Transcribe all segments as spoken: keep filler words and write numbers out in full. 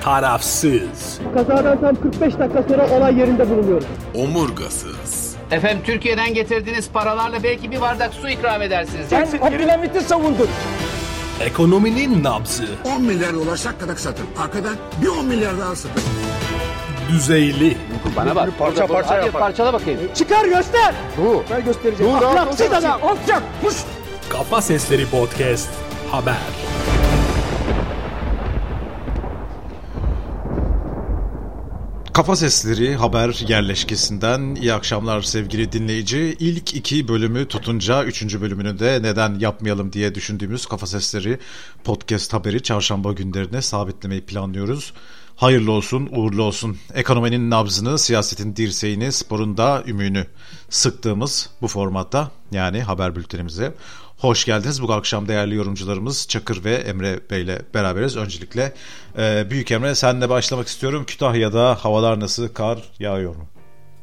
tarafsız. Kazadan tam kırk beş dakika sonra olay yerinde bulunuyoruz. Omurgasız. Efendim Türkiye'den getirdiğiniz paralarla belki bir bardak su ikram edersiniz. Sen Abdülhamit'i savundun. Ekonominin nabzı. on milyar dolar şakkıdak satın. Arkadan bir on milyar daha satın. Düzeyli. Bana bak. Parça parça Hadi yapar. parçala bakayım. Çıkar göster. Bu. Ben göstereceğim. Dur, Ahlaksız adam. Olacak. Puş. Kafa Sesleri Podcast Haber. Kafa Sesleri Haber yerleşkesinden iyi akşamlar sevgili dinleyici. İlk iki bölümü tutunca üçüncü bölümünü de neden yapmayalım diye düşündüğümüz Kafa Sesleri Podcast Haberi çarşamba günlerine sabitlemeyi planlıyoruz. Hayırlı olsun, uğurlu olsun. Ekonominin nabzını, siyasetin dirseğini, sporun da ümüğünü sıktığımız bu formatta, yani haber bültenimize hoş geldiniz. Bu akşam değerli yorumcularımız Çakır ve Emre Bey ile beraberiz. Öncelikle e, Büyük Emre, senle başlamak istiyorum. Kütahya'da havalar nasıl? Kar yağıyor mu?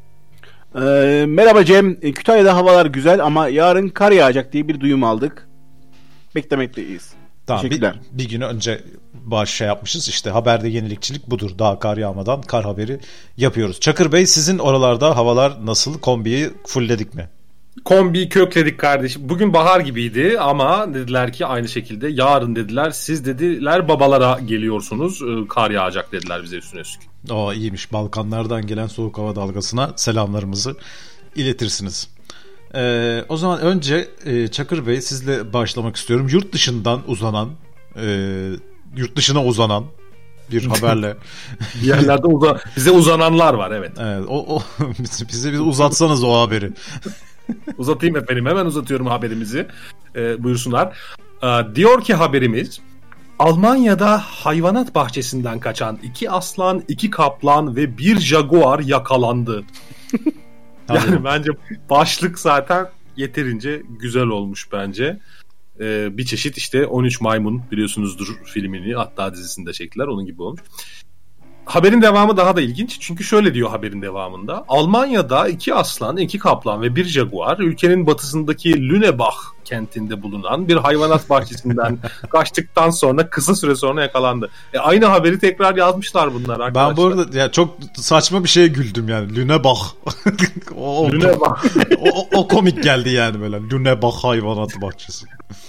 Ee, merhaba Cem. Kütahya'da havalar güzel ama yarın kar yağacak diye bir duyum aldık. Beklemekteyiz. Tamam, Teşekkürler. Bir, bir gün önce baş şey yapmışız. İşte haberde yenilikçilik budur. Daha kar yağmadan kar haberi yapıyoruz. Çakır Bey, sizin oralarda havalar nasıl? Kombiyi fullledik mi? Kombiyi kökledik kardeşim. Bugün bahar gibiydi ama dediler ki aynı şekilde yarın dediler. Siz dediler babalara geliyorsunuz. Kar yağacak dediler bize üstüne üstlük. O iyiymiş. Balkanlardan gelen soğuk hava dalgasına selamlarımızı iletirsiniz. Ee, o zaman önce e, Çakır Bey, sizle başlamak istiyorum. Yurt dışından uzanan, e, yurt dışına uzanan bir haberle. Bir yerlerde uza- bize uzananlar var, evet. Evet, o, o bize bir uzatsanız o haberi. Uzatayım efendim, hemen uzatıyorum haberimizi. Ee, buyursunlar. Ee, diyor ki haberimiz, Almanya'da hayvanat bahçesinden kaçan iki aslan, iki kaplan ve bir jaguar yakalandı. Yani bence başlık zaten yeterince güzel olmuş bence. Ee, bir çeşit işte on üç Maymun, biliyorsunuzdur filmini, hatta dizisini de çektiler, onun gibi olmuş. Haberin devamı daha da ilginç. Çünkü şöyle diyor haberin devamında. Almanya'da iki aslan, iki kaplan ve bir jaguar ülkenin batısındaki Lüneburg kentinde bulunan bir hayvanat bahçesinden kaçtıktan sonra kısa süre sonra yakalandı. E, aynı haberi tekrar yazmışlar bunlar arkadaşlar. Ben bu arada ya çok saçma bir şeye güldüm yani. Lüneburg. o, Lüneburg. o, o komik geldi yani böyle. Lüneburg hayvanat bahçesi.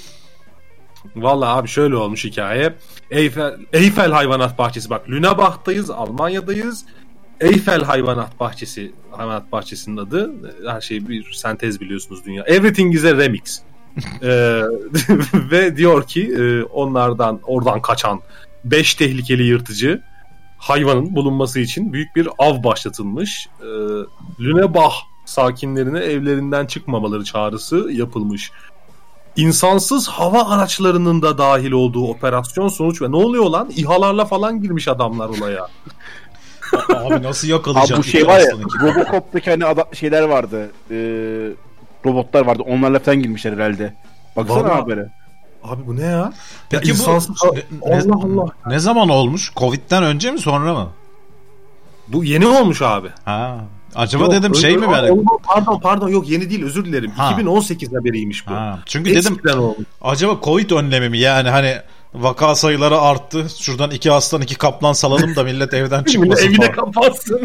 Vallahi abi şöyle olmuş hikaye. Eyfel, Eyfel Hayvanat Bahçesi. Bak, Lüneburg'dayız, Almanya'dayız. Eyfel Hayvanat Bahçesi, hayvanat bahçesinin adı. Her şey bir sentez, biliyorsunuz dünya. Everything is a remix. ee, ve diyor ki e, onlardan oradan kaçan beş tehlikeli yırtıcı hayvanın bulunması için büyük bir av başlatılmış. Ee, Lüneburg sakinlerine evlerinden çıkmamaları çağrısı yapılmış. İnsansız hava araçlarının da dahil olduğu operasyon sonuç ve ne oluyor lan? İHA'larla falan girmiş adamlar olaya. Abi nasıl yakalayacak? Abi bu şey var ya, Robocop'taki hani adam, şeyler vardı. E, robotlar vardı. Onlarla falan girmişler herhalde. Baksana Vallahi, habere. Abi bu ne ya? Peki ya bu insansız... ne, Allah Allah. Ne zaman olmuş? Covid'den önce mi sonra mı? Bu yeni olmuş abi. Ha. Acaba Yok, dedim şey öyle, mi böyle? Pardon pardon yok yeni değil, özür dilerim. Ha. iki bin on sekiz haberiymiş bu. Ha. Çünkü Eskiden dedim olmuş. acaba Covid önlemi mi? Yani hani vaka sayıları arttı. Şuradan iki aslan iki kaplan salalım da millet evden çıkmasın Evine falan. kapatsın.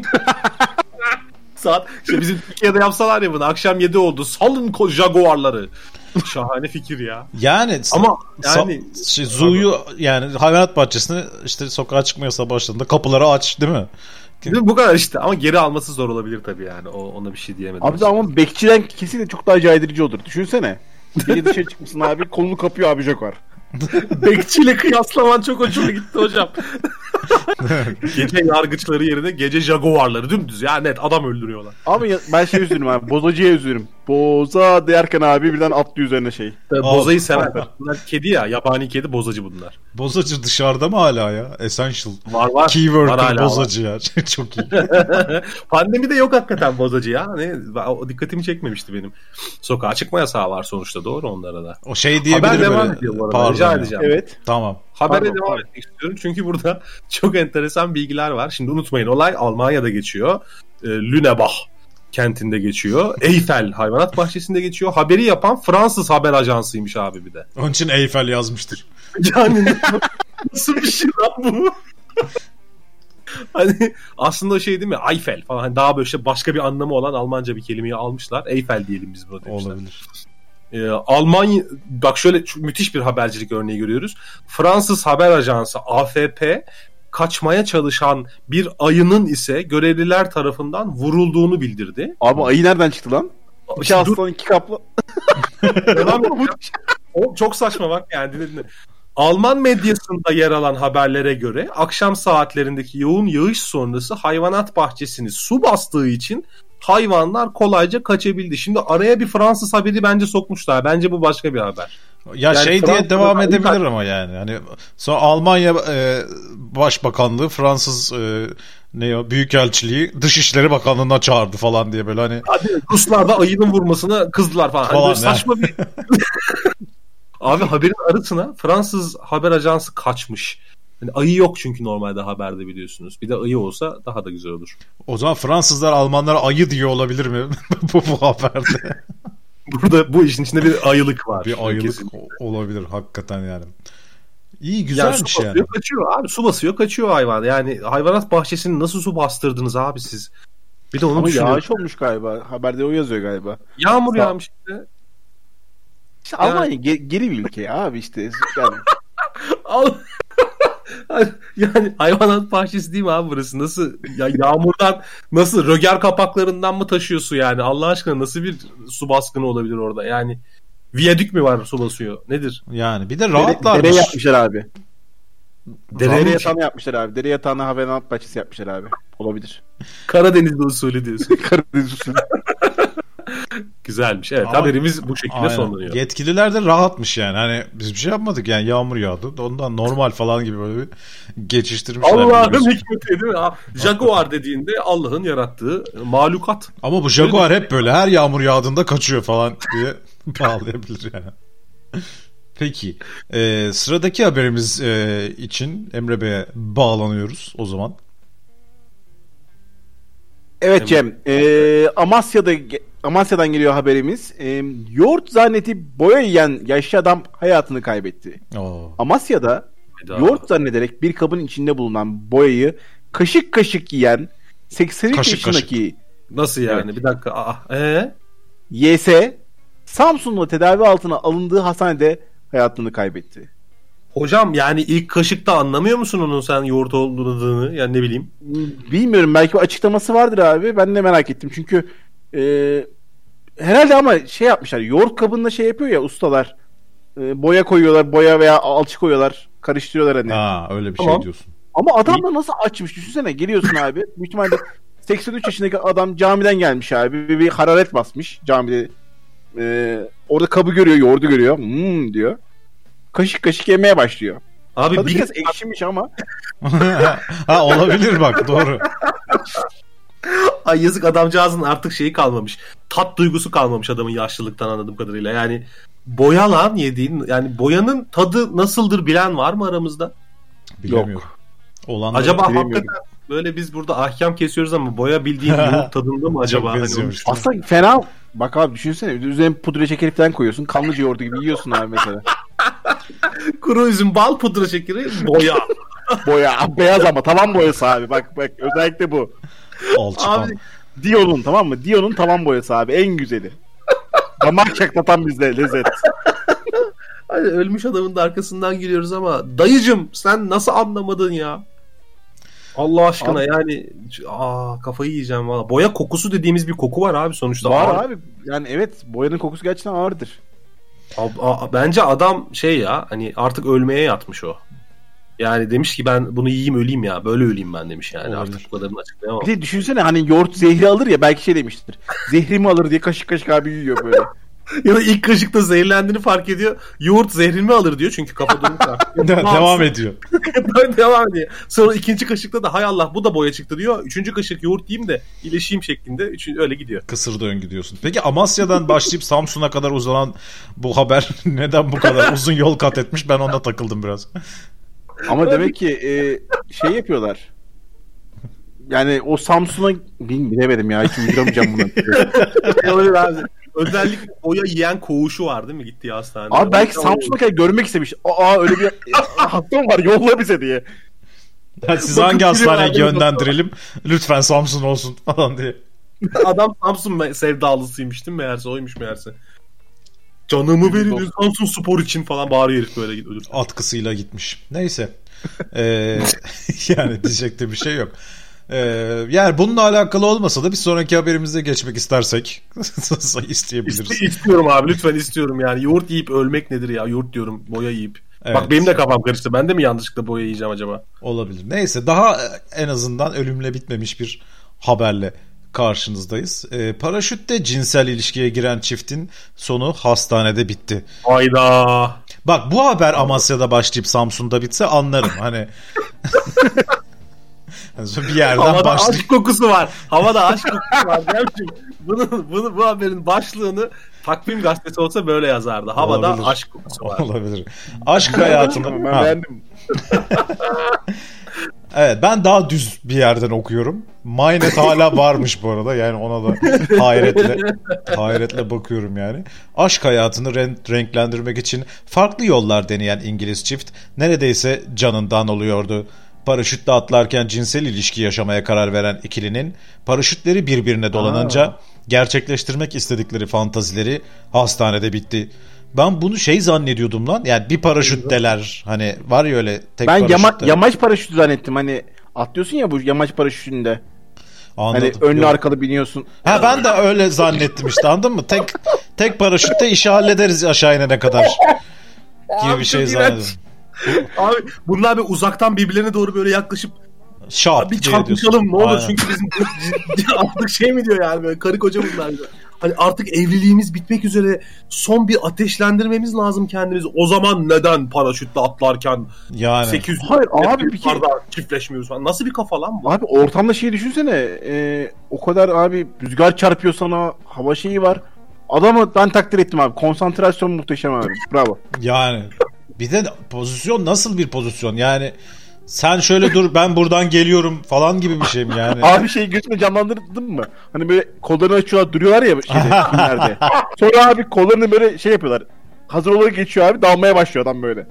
Saat işte bizim Türkiye'de yapsalar ya bunu, akşam yedi oldu, salın ko- jaguarları. Şahane fikir ya. Yani ama yani sa- şey, zoo'yu yani hayvanat bahçesini işte sokağa çıkma yasağı başladığında kapıları aç, değil mi? Değil mi? Bu kadar işte, ama geri alması zor olabilir tabii yani. O, ona bir şey diyemedim. Abi de ama bekçiden kesinlikle çok daha caydırıcı olur. Düşünsene. Biri dışarı çıkmışsın abi, kolunu kapıyor abi jaguar. Bekçiyle kıyaslaman çok hoşuma gitti hocam. Gece yargıçları yerine gece jaguarları dümdüz ya, net adam öldürüyorlar. Abi ya, ben şey üzülürüm abi, bozacıya üzülürüm. Boza derken abi birden atlıyor üzerine şey. Bozayı severler. Bunlar kedi ya, yabani kedi, bozacı bunlar. Bozacı dışarıda mı hala ya? Essential. Var var. Keyword bozacı ya. Çok iyi. Pandemide yok hakikaten bozacı ya. Hani, o dikkatimi çekmemişti benim. Sokağa çıkma yasağı var sonuçta, doğru onlara da. O şey diyebilirim haber devam böyle. ediyor bu arada. Pardon Rica ya. edeceğim. Evet. Tamam. Habere Pardon, devam pardon. etmek istiyorum. Çünkü burada çok enteresan bilgiler var. Şimdi unutmayın, olay Almanya'da geçiyor. E, Lüneburg kentinde geçiyor. Eyfel Hayvanat Bahçesi'nde geçiyor. Haberi yapan Fransız haber ajansıymış abi bir de. Onun için Eyfel yazmıştır. Yani nasıl bir şey lan bu? Hani aslında şey değil mi? Eiffel falan. Hani daha böyle işte başka bir anlamı olan Almanca bir kelimeyi almışlar. Eiffel diyelim biz buna demişler. Olabilir. Ee, Almanya, bak şöyle müthiş bir habercilik örneği görüyoruz. Fransız haber ajansı A F P kaçmaya çalışan bir ayının ise görevliler tarafından vurulduğunu bildirdi. Abi ayı nereden çıktı lan? İki Dur. aslan iki kaplan. O çok saçma bak yani. Alman medyasında yer alan haberlere göre akşam saatlerindeki yoğun yağış sonrası hayvanat bahçesini su bastığı için hayvanlar kolayca kaçabildi. Şimdi araya bir Fransız haberi bence sokmuşlar. Bence bu başka bir haber. Ya Yani şey Fransa'da diye devam ayı edebilir kaç- ama yani. Hani sonra Almanya e, Başbakanlığı Fransız e, ne o Büyükelçiliği Dışişleri Bakanlığı'na çağırdı falan diye böyle hani Hadi Ruslar da ayının vurmasına kızdılar falan. Hani Falan böyle saçma bir... Abi haberin arasına Fransız haber ajansı kaçmış. Yani ayı yok çünkü normalde haberde biliyorsunuz. Bir de ayı olsa daha da güzel olur. o zaman Fransızlar Almanlara ayı diyor olabilir mi bu, bu haberde? Burada bu işin içinde bir ayılık var. Bir ayılık Kesinlikle. olabilir hakikaten yani. İyi Yani güzelmiş su yani. basıyor kaçıyor abi. Su basıyor kaçıyor hayvan. Yani hayvanat bahçesini nasıl su bastırdınız abi siz? Bir de onu Ama düşünüyorum. yağış olmuş galiba. Haberde o yazıyor galiba. Yağmur Sağ- yağmış işte. İşte Almanya ge- geri bir ülke abi işte. Yani Al. Yani hayvanat bahçesi değil mi abi burası? Nasıl ya yağmurdan nasıl röger kapaklarından mı taşıyor su yani? Allah aşkına nasıl bir su baskını olabilir orada? Yani viyadük mü var su basıyor? Nedir? Yani bir de dere, rahatlarmış. dere yapmışlar abi. Dere Rahat- yatağını yapmışlar abi. Dere yatağına hayvanat bahçesi yapmışlar abi. Olabilir. Karadeniz'de usulü diyorsun. Karadeniz usulü. Güzelmiş. Evet Ama- haberimiz bu şekilde Aynen. sonlanıyor. Yetkililer de rahatmış yani. Hani biz bir şey yapmadık yani yağmur yağdı. Ondan normal falan gibi böyle bir geçiştirmişler. Allah'ın gibi. hikmeti değil mi? Ha, Jaguar dediğinde Allah'ın yarattığı mahlukat. Ama bu Jaguar hep böyle her yağmur yağdığında kaçıyor falan diye bağlayabilir yani. Peki. Ee, sıradaki haberimiz e, için Emre Bey'e bağlanıyoruz o zaman. Evet Cem. E, Amasya'da Amasya'dan geliyor haberimiz. E, yoğurt zannedip boya yiyen yaşlı adam hayatını kaybetti. Oo. Amasya'da Hayda. yoğurt zannederek bir kabın içinde bulunan boyayı kaşık kaşık yiyen seksen üç Kaşık yaşındaki Nasıl yani? Bir dakika. Aa, ee? Y S Samsun'da tedavi altına alındığı hastanede hayatını kaybetti. Hocam yani ilk kaşıkta anlamıyor musun onun sen yoğurt olduğunu? Yani ne bileyim. Bilmiyorum, belki bir açıklaması vardır abi. Ben de merak ettim çünkü e, herhalde ama şey yapmışlar. Yoğurt kabında şey yapıyor ya ustalar. E, boya koyuyorlar, boya veya alçı koyuyorlar. Karıştırıyorlar hani. Ha öyle bir Tamam. şey diyorsun. Ama adam da nasıl açmış? Düşünsene, geliyorsun abi. Büyük ihtimalle seksen üç yaşındaki adam camiden gelmiş abi. Bir, bir hararet basmış camide. E, orada kabı görüyor, yoğurdu görüyor. Hmm diyor. Kaşık kaşık yemeye başlıyor. Abi Tadı bir biraz ekşimiş ama. Ha olabilir bak doğru. Ay yazık adamcağızın artık şeyi kalmamış. Tat duygusu kalmamış adamın yaşlılıktan anladığım kadarıyla. Yani boya lan yediğin yani boyanın tadı nasıldır bilen var mı aramızda? Bilemiyorum. Olan Acaba bilemiyorum. hakikaten böyle biz burada ahkam kesiyoruz ama boya bildiğin yoğurt tadında mı acaba? Hani benziyormuş. onu- Aslında fena. Bak abi düşünsene. Üzerine pudra şekeri falan koyuyorsun. Kanlıca yoğurdu gibi yiyorsun abi mesela. Kuru üzüm, bal, pudra şekeri, boya. Boya. Beyaz ama tavan boyası abi. Bak bak özellikle bu. alçıpan. Abi Dion'un, tamam mı? Dion'un tavan boyası abi. En güzeli. Damak çatlatan bizde lezzet. hani ölmüş adamın da arkasından gülüyoruz ama dayıcım sen nasıl anlamadın ya? Allah aşkına Abi- yani aa kafayı yiyeceğim valla. Boya kokusu dediğimiz bir koku var abi sonuçta. Var Ağır. abi. Yani evet, boyanın kokusu gerçekten ağırdır. Ab- a- Bence adam şey ya hani artık ölmeye yatmış o. Yani demiş ki ben bunu yiyeyim öleyim ya. Böyle öleyim ben demiş yani. Olabilir. Artık bu kadarını açıklayamam. Bir de düşünsene, hani yoğurt zehri alır ya, belki şey demiştir. Zehrimi alır diye kaşık kaşık abi yiyor böyle. Ya da ilk kaşıkta zehirlendiğini fark ediyor. Yoğurt zehrini alır diyor çünkü kafa dönük artık. De- devam ediyor. Böyle devam ediyor. Sonra ikinci kaşıkta da hay Allah bu da boya çıktı diyor. Üçüncü kaşık yoğurt yiyeyim de iyileşeyim şeklinde. Üçüncü, öyle gidiyor. Kısır döngü diyorsun. Peki Amasya'dan başlayıp Samsun'a kadar uzanan bu haber neden bu kadar uzun yol kat etmiş? Ben ona takıldım biraz. Ama demek ki e, şey yapıyorlar. Yani o Samsun'a Bil- bilemedim ya. Hiç uyduramayacağım bunu. Öyle abi. Özellikle boya yiyen koğuşu var değil mi gittiği hastanede? Abi belki Samsun'a kadar görmek istemiş. Aa öyle bir hatta var, yolla bize diye. Yani sizi hangi hastaneye yönlendirelim? Lütfen Samsun olsun falan diye. Adam Samsun sevdalısıymış değil mi meğerse? Oymuş meğerse. Canımı verin Samsun Spor için falan bağırıyor herif böyle ölür. Atkısıyla gitmiş. Neyse. Ee, yani diyecek de bir şey yok. Ee, yani bununla alakalı olmasa da bir sonraki haberimize geçmek istersek isteyebiliriz. İste, istiyorum abi lütfen istiyorum yani. Yoğurt yiyip ölmek nedir ya? Yoğurt diyorum boya yiyip. Evet. Bak benim de kafam karıştı. Ben de mi yanlışlıkla boya yiyeceğim acaba? Olabilir. Neyse daha en azından ölümle bitmemiş bir haberle karşınızdayız. Ee, paraşütle cinsel ilişkiye giren çiftin sonu hastanede bitti. Hayda. Bak bu haber Amasya'da başlayıp Samsun'da bitse anlarım. Hani bir yerden Havada başlayıp... aşk kokusu var. Havada aşk kokusu var. Gerçekten bunu, bunu, bu haberin başlığını Takvim Gazetesi olsa böyle yazardı. Havada Olabilir. aşk kokusu var. Olabilir. Aşk hayatını... Ben beğendim. Evet ben daha düz bir yerden okuyorum. Mynet hala varmış bu arada. Yani ona da hayretle hayretle bakıyorum yani. Aşk hayatını renk, renklendirmek için farklı yollar deneyen İngiliz çift neredeyse canından oluyordu. Paraşütle atlarken cinsel ilişki yaşamaya karar veren ikilinin paraşütleri birbirine dolanınca Aa. gerçekleştirmek istedikleri fantazileri hastanede bitti. Ben bunu şey zannediyordum lan. Yani bir paraşütteler hani var ya öyle tek ben paraşütte. yama, yamaç paraşütü zannettim. Hani atlıyorsun ya bu yamaç paraşütünde. Anladım. Hani önlü Yok. arkalı biniyorsun. Ha ben de öyle zannettim işte anladın mı? Tek tek paraşütte işi hallederiz aşağı inene kadar. Gibi bir şey zannettim. Abi bunlar bir uzaktan birbirlerine doğru böyle yaklaşıp Şap bir çarpışalım ne olur Aynen. çünkü bizim artık şey mi diyor yani böyle karı koca bunlar gibi. Hani artık evliliğimiz bitmek üzere son bir ateşlendirmemiz lazım kendimizi. O zaman neden paraşütle atlarken yani. sekiz yüz Hayır abi bir kere çiftleşmiyoruz falan. Nasıl bir kafa lan bu? Abi ortamda şeyi düşünsene. E, o kadar abi rüzgar çarpıyor sana. Hava şeyi var. Adamı ben takdir ettim abi. Konsantrasyon muhteşem abi. Bravo. Yani bir de pozisyon nasıl bir pozisyon? Yani sen şöyle dur ben buradan geliyorum falan gibi bir şey mi yani? Abi şey gözüme canlandırdın mı? Hani böyle kollarını açıyorlar duruyorlar ya şeyde filmlerde. Sonra abi kollarını böyle şey yapıyorlar. Hazır olarak geçiyor abi dalmaya başlıyor adam böyle.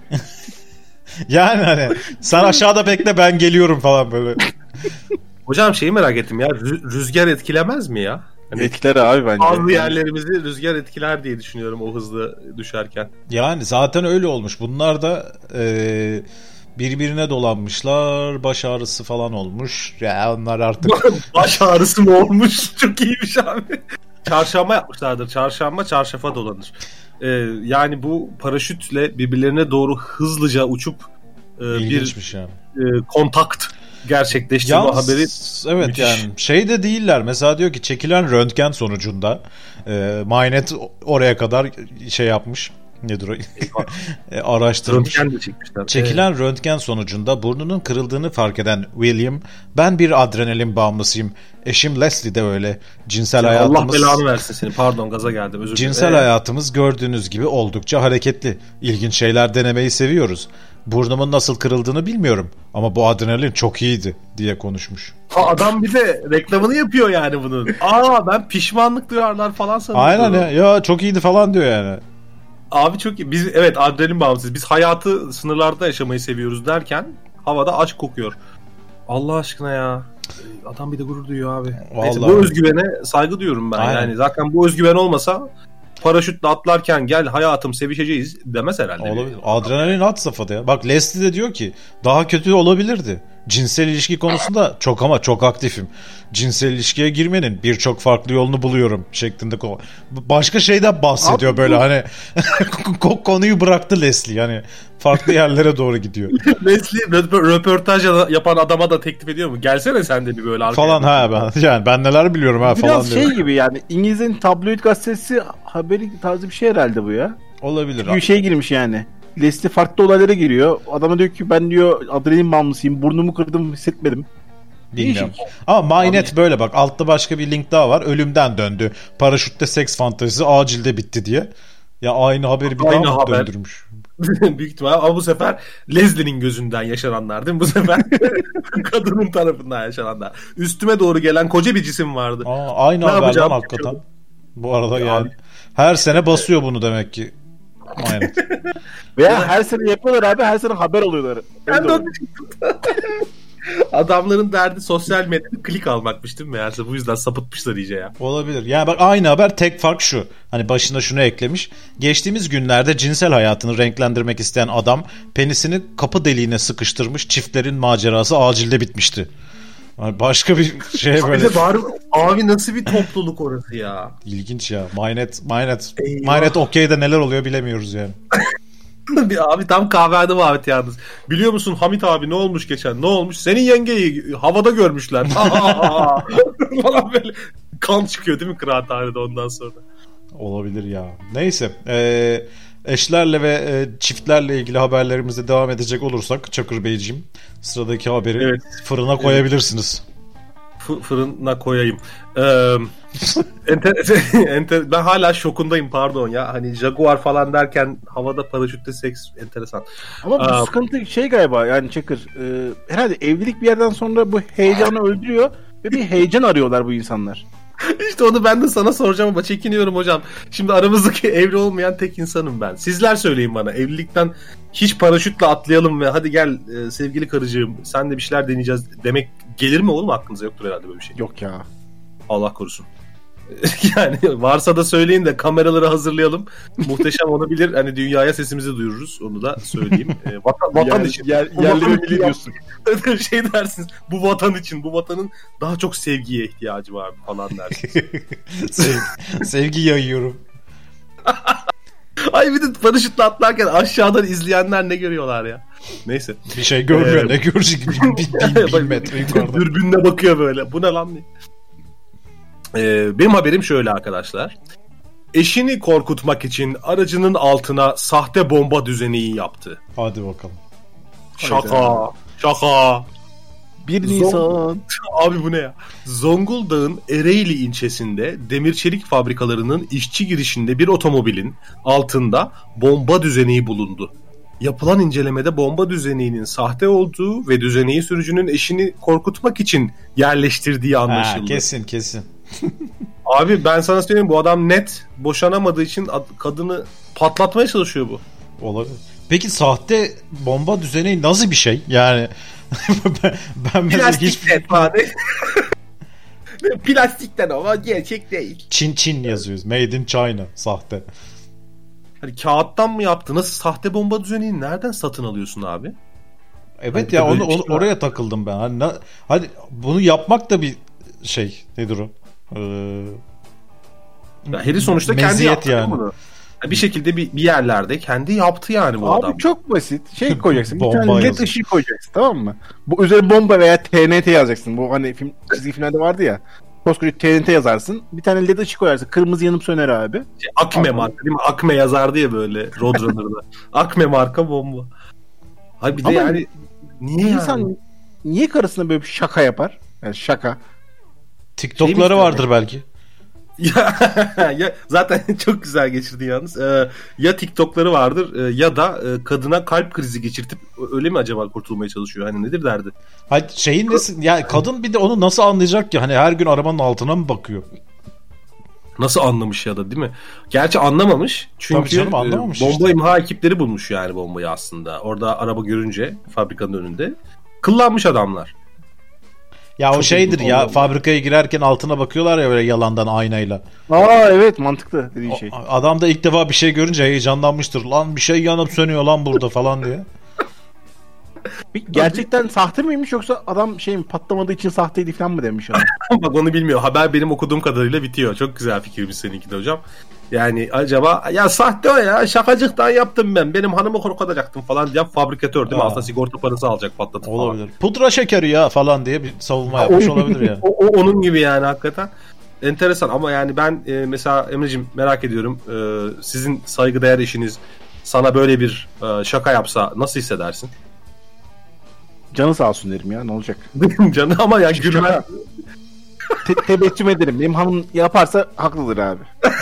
Yani hani sen aşağıda bekle ben geliyorum falan böyle. Hocam şeyi merak ettim ya rü- rüzgar etkilemez mi ya? Hani etkiler abi bence. bazı yerlerimizi rüzgar etkiler diye düşünüyorum o hızlı düşerken. Yani zaten öyle olmuş. Bunlar da e, birbirine dolanmışlar. Baş ağrısı falan olmuş. Ya onlar artık... Baş ağrısı mı olmuş? Çok iyiymiş abi. Çarşamba yapmışlardır. Çarşamba çarşafa dolanır. Ee, yani bu paraşütle birbirlerine doğru hızlıca uçup e, bir yani. e, kontakt gerçekleştirme Yalnız, haberi. evet müthiş. yani şey de değiller. Mesela diyor ki çekilen röntgen sonucunda e, Mynet oraya kadar şey yapmış. Nedir o? e, araştırmış. Röntgen de çekmişler. Çekilen evet. röntgen sonucunda burnunun kırıldığını fark eden William, ben bir adrenalin bağımlısıyım. Eşim Leslie de öyle. Cinsel Ya hayatımız... Allah belanı versin seni. Pardon gaza geldim. Özür dilerim. Cinsel ee? hayatımız gördüğünüz gibi oldukça hareketli. İlginç şeyler denemeyi seviyoruz. Burnumun nasıl kırıldığını bilmiyorum ama bu adrenalin çok iyiydi diye konuşmuş. Ha, adam bir de reklamını yapıyor yani bunun. Aa ben pişmanlık duyarlar falan sanıyorum. Aynen ya, ya çok iyiydi falan diyor yani. Abi çok iyi. Biz evet adrenalin bağımsız. Biz hayatı sınırlarda yaşamayı seviyoruz derken havada aşk kokuyor. Allah aşkına ya. Adam bir de gurur duyuyor abi. Neyse, bu özgüvene saygı duyuyorum ben. Aynen. Yani zaten bu özgüven olmasa paraşütle atlarken gel hayatım sevişeceğiz demez herhalde. Olabilir. Adrenalin at safhada ya. Bak Leslie de diyor ki daha kötü olabilirdi. Cinsel ilişki konusunda çok ama çok aktifim. Cinsel ilişkiye girmenin birçok farklı yolunu buluyorum şeklinde. Başka şeyden bahsediyor abi, böyle hani konuyu bıraktı Leslie. Yani farklı yerlere doğru gidiyor. Leslie röportaj yapan adama da teklif ediyor mu? Gelsene sen de bir böyle arkaya. Falan ha ben yani ben neler biliyorum ha biraz falan diyor. Biraz şey gibi yani İngiliz'in tabloid gazetesi haberi tarzı bir şey herhalde bu ya. Olabilir. Bir şey girmiş yani. Leslie farklı olaylara giriyor. Adama diyor ki ben diyor adrenalin bağımlısıyım. Burnumu kırdım hissetmedim. Bilmiyorum. Ama Mynet böyle bak. Altta başka bir link daha var. Ölümden döndü. Paraşütte seks fantezisi acilde bitti diye. Ya aynı haberi bir aynı daha haber. döndürmüş. Büyük ihtimal ama bu sefer Leslie'nin gözünden yaşananlar değil mi? Bu sefer kadının tarafından yaşananlar. Üstüme doğru gelen koca bir cisim vardı. Aa, aynı haberden hakikaten. Bu arada ya yani. Abi. Her sene basıyor bunu demek ki. Aynen. Veya her sene yapıyorlar abi, her sene haber oluyorlar. Adamların derdi sosyal medyada klik almakmış değil mi? Meğerse bu yüzden sapıtmışlar iyice ya. Olabilir. Yani bak aynı haber, tek fark şu. Hani başına şunu eklemiş. Geçtiğimiz günlerde cinsel hayatını renklendirmek isteyen adam penisini kapı deliğine sıkıştırmış. Çiftlerin macerası acilde bitmişti. Yani başka bir şey böyle. Abi, bari, abi nasıl bir topluluk orası ya? İlginç ya. Mynet, Mynet, Mynet okey'de neler oluyor bilemiyoruz yani. Bir abi tam kahvehane muhabbeti yalnız. Biliyor musun Hamit abi ne olmuş geçen? Ne olmuş? Senin yengeyi havada görmüşler. Falan böyle kan çıkıyor değil mi kıraathanede ondan sonra? Olabilir ya. Neyse. Ee, eşlerle ve e, çiftlerle ilgili haberlerimize devam edecek olursak Çakır Beyciğim, sıradaki haberi evet. fırına koyabilirsiniz. F- fırına koyayım. Ee, enter, enter, ben hala şokundayım pardon ya. Hani Jaguar falan derken havada paraşütle seks enteresan. Ama bu Aa, sıkıntı şey galiba yani Çakır. E, herhalde evlilik bir yerden sonra bu heyecanı öldürüyor ve bir heyecan arıyorlar bu insanlar. İşte onu ben de sana soracağım ama çekiniyorum hocam. Şimdi aramızdaki evli olmayan tek insanım ben. Sizler söyleyin bana. Evlilikten hiç paraşütle atlayalım ve hadi gel e, sevgili karıcığım sen de bir şeyler deneyeceğiz demek gelir mi oğlum? Aklınıza yoktur herhalde böyle bir şey. Yok ya. Allah korusun. Yani varsa da söyleyin de kameraları hazırlayalım. Muhteşem olabilir. Hani dünyaya sesimizi duyururuz. Onu da söyleyeyim. E, vatan, vatan Yer, için. yer, Bu yerli vatan ve için milli diyorsun. şey dersiniz. Bu vatan için. Bu vatanın daha çok sevgiye ihtiyacı var falan dersiniz. Sev- sevgi yayıyorum. Ay bir de paraşütle atlarken aşağıdan izleyenler ne görüyorlar ya. Neyse. Bir şey görmüyor. Ee, Ne görecek? Bin, bin, bin metre yukarıda. Dürbünle bakıyor böyle. Bu ne lan? Ee, benim haberim şöyle arkadaşlar. Eşini korkutmak için aracının altına sahte bomba düzeneği yaptı. Hadi bakalım. Şaka. Şaka. bir Nisan. Abi bu ne ya? Zonguldak'ın Ereğli ilçesinde demir çelik fabrikalarının işçi girişinde bir otomobilin altında bomba düzeneği bulundu. Yapılan incelemede bomba düzeneğinin sahte olduğu ve düzeneği sürücünün eşini korkutmak için yerleştirdiği anlaşıldı. Ha, kesin kesin. Abi ben sana söyleyeyim bu adam net boşanamadığı için kadını patlatmaya çalışıyor bu. Olabilir. Peki sahte bomba düzeneği nasıl bir şey? Yani ben, ben mesela hiç... Plastikten ama gerçek değil. Çin Çin yazıyoruz. Made in China. Sahte. Hani kağıttan mı yaptı? Nasıl sahte bomba düzeneğini nereden satın alıyorsun abi? Evet hani ya onu, şey onu oraya takıldım ben. Hani, na, hadi bunu yapmak da bir şey nedir o? Ee, ya Harry sonuçta kendi yaptı yani. Bunu. Bir şekilde bir, bir yerlerde kendi yaptı yani bu abi adam. Abi çok basit. Şey koyacaksın. bir Bomba tane led yazın. ışığı koyacaksın, tamam mı? Bu üzerine bomba veya T N T yazacaksın. Bu hani film, çizgi filmlerde vardı ya. Koskoca T N T yazarsın. Bir tane led ışık koyarsın. Kırmızı yanıp söner abi. Şey, Akme Abi. marka değil mi? Akme yazardı ya böyle Roadrunner'da. Akme marka bomba. Hayır bir de Ama yani niye İnsan yani? niye karısına böyle bir şaka yapar? Yani şaka. TikTok'ları Şey vardır belki. ya, ya zaten çok güzel geçirdi yalnız. Ee, ya TikTok'ları vardır e, ya da e, kadına kalp krizi geçirtip öyle mi acaba kurtulmaya çalışıyor? Hani nedir derdi? Hayır şeyin nesi? Yani kadın bir de onu nasıl anlayacak ki? Hani her gün arabanın altına mı bakıyor? Nasıl anlamış ya da değil mi? Gerçi anlamamış. Çünkü Tabii canım, anlamamış e, bomba işte. imha ekipleri bulmuş yani bombayı aslında. Orada araba görünce fabrikanın önünde. Kıllanmış adamlar. Ya o Çok şeydir iyi, ya olmadı. fabrikaya girerken altına bakıyorlar ya böyle yalandan aynayla. Aa evet, mantıklı dediğin şey. O- adam da ilk defa bir şey görünce heyecanlanmıştır. Lan bir şey yanıp sönüyor lan burada falan diye. Gerçekten sahte miymiş yoksa adam şey mi, patlamadığı için sahteydi falan mı demiş adam? Bak onu bilmiyor. Haber benim okuduğum kadarıyla bitiyor. Çok güzel fikirmiş seninki de hocam. Yani acaba ya sahte o ya şakacıktan yaptım ben. Benim hanımı korkutacaktım falan diye fabrikatör değil mi? Aa. Aslında sigorta parası alacak patlatıp falan. Olabilir. Pudra şekeri ya falan diye bir savunma yapmış olabilir yani. O, o onun gibi yani hakikaten. Enteresan ama yani ben e, mesela Emre'cim merak ediyorum. E, sizin saygıdeğer eşiniz sana böyle bir e, şaka yapsa nasıl hissedersin? Canı sağ olsun derim ya, ne olacak? Canı ama ya gülme. Te- tebessüm ederim. Benim hanım yaparsa haklıdır abi.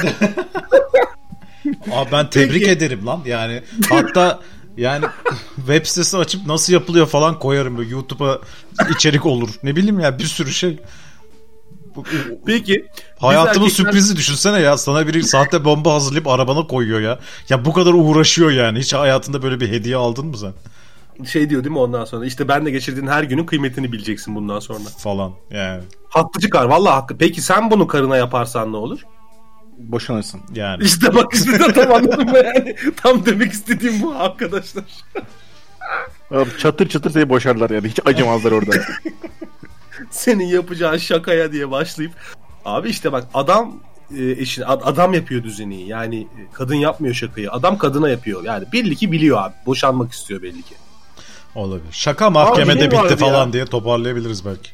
Abi ben tebrik ederim lan yani. Hatta yani web sitesi açıp nasıl yapılıyor falan koyarım böyle YouTube'a içerik olur. Ne bileyim ya bir sürü şey. Bu- Peki. Hayatımın biz erkekler- sürprizi düşünsene ya. Sana biri sahte bomba hazırlayıp arabana koyuyor ya. Ya bu kadar uğraşıyor yani. Hiç hayatında böyle bir hediye aldın mı sen? Şey diyor değil mi ondan sonra? İşte ben de geçirdiğin her günün kıymetini bileceksin bundan sonra. Falan yani. Haklı çıkar. Vallahi hakkı. Peki sen bunu karına yaparsan ne olur? Boşanırsın. Yani. İşte bak işte de tam anladım ben yani. Tam demek istediğim bu arkadaşlar. Abi çatır çatır seni boşarlar yani. Hiç acımazlar orada. Senin yapacağın şakaya diye başlayıp abi işte bak adam e, eşin adam yapıyor düzeni. Yani kadın yapmıyor şakayı. Adam kadına yapıyor. Yani belli ki biliyor abi. Boşanmak istiyor belli ki. Olabilir. Şaka mahkemede Abi, bitti falan ya? diye toparlayabiliriz belki.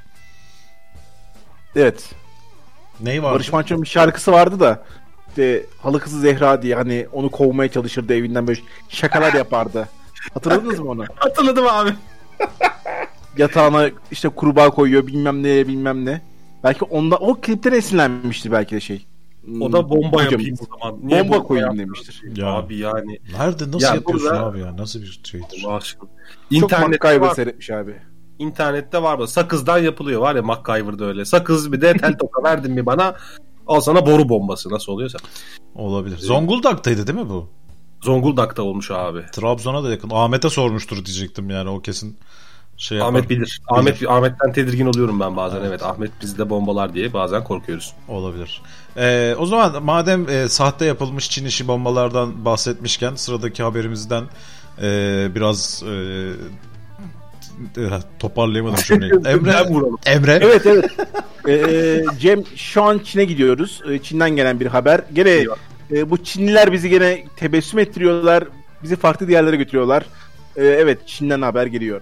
Evet. Ney vardı? Barış Manço'nun bir şarkısı vardı da işte halı kızı Zehra diye hani onu kovmaya çalışırdı evinden, böyle şakalar yapardı. Hatırladınız mı onu? Hatırladım abi. Yatağına işte kurbağa koyuyor bilmem ne bilmem ne. Belki onda o klipten esinlenmiştir belki de şey. O da bomba Hocam, yapayım o zaman. Niye bomba bomba koyayım yaptın? demiştir. Ya. Abi yani. Nerede nasıl Ya yapıyorsun burada- abi ya? Nasıl bir şeydir? Allah aşkına. Çok İnternette MacGyver var. seyretmiş abi. İnternette var bu. Sakızdan yapılıyor var ya, MacGyver'da öyle. Sakız bir de tel toka verdin mi bana, al sana boru bombası, nasıl oluyorsa. Olabilir. Zonguldak'taydı değil mi bu? Zonguldak'ta olmuş abi. Trabzon'a da yakın. Ahmet'e sormuştur diyecektim yani, o kesin şey yapar. Ahmet bilir. Ahmet Ahmet'ten tedirgin oluyorum ben bazen. Evet, evet Ahmet bizde bombalar diye bazen korkuyoruz. Olabilir. Ee, o zaman madem e, sahte yapılmış Çin işi bombalardan bahsetmişken sıradaki haberimizden e, biraz e, e, toparlayamadım cümleyi. Emre. Emre. Evet evet. ee, Cem, şu an Çin'e gidiyoruz. Ee, Çin'den gelen bir haber. Gene e, bu Çinliler bizi gene tebessüm ettiriyorlar. Bizi farklı diyarlara götürüyorlar. Ee, evet, Çin'den haber geliyor.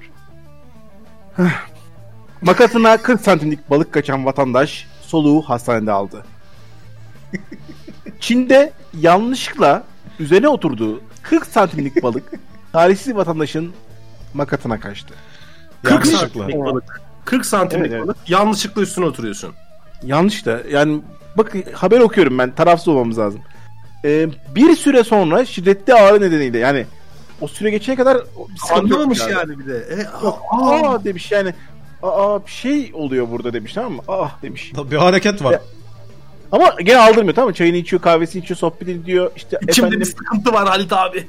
Makasına kırk santimlik balık kaçan vatandaş soluğu hastanede aldı. Çin'de yanlışlıkla üzerine oturduğu kırk santimlik balık talihsiz vatandaşın makatına kaçtı. kırk Yanlışlıkla. santimlik balık. kırk santimlik Evet, evet. balık. Yanlışlıkla üstüne oturuyorsun. Yanlış da yani, bakın haber okuyorum ben, tarafsız olmamız lazım. Ee, bir süre sonra şiddetli ağrı nedeniyle, yani o süre geçene kadar bir sıkıntı yok Anlamamış yani. yani bir de. E, Yok, aa demiş yani, aa bir şey oluyor burada demiş, tamam mı? Ah demiş. Bir hareket var. Ya, ama gene aldırmıyor, tamam mı? Çayını içiyor, kahvesini içiyor, sohbet ediyor. İşte İçimde efendim, bir sıkıntı var Halit abi.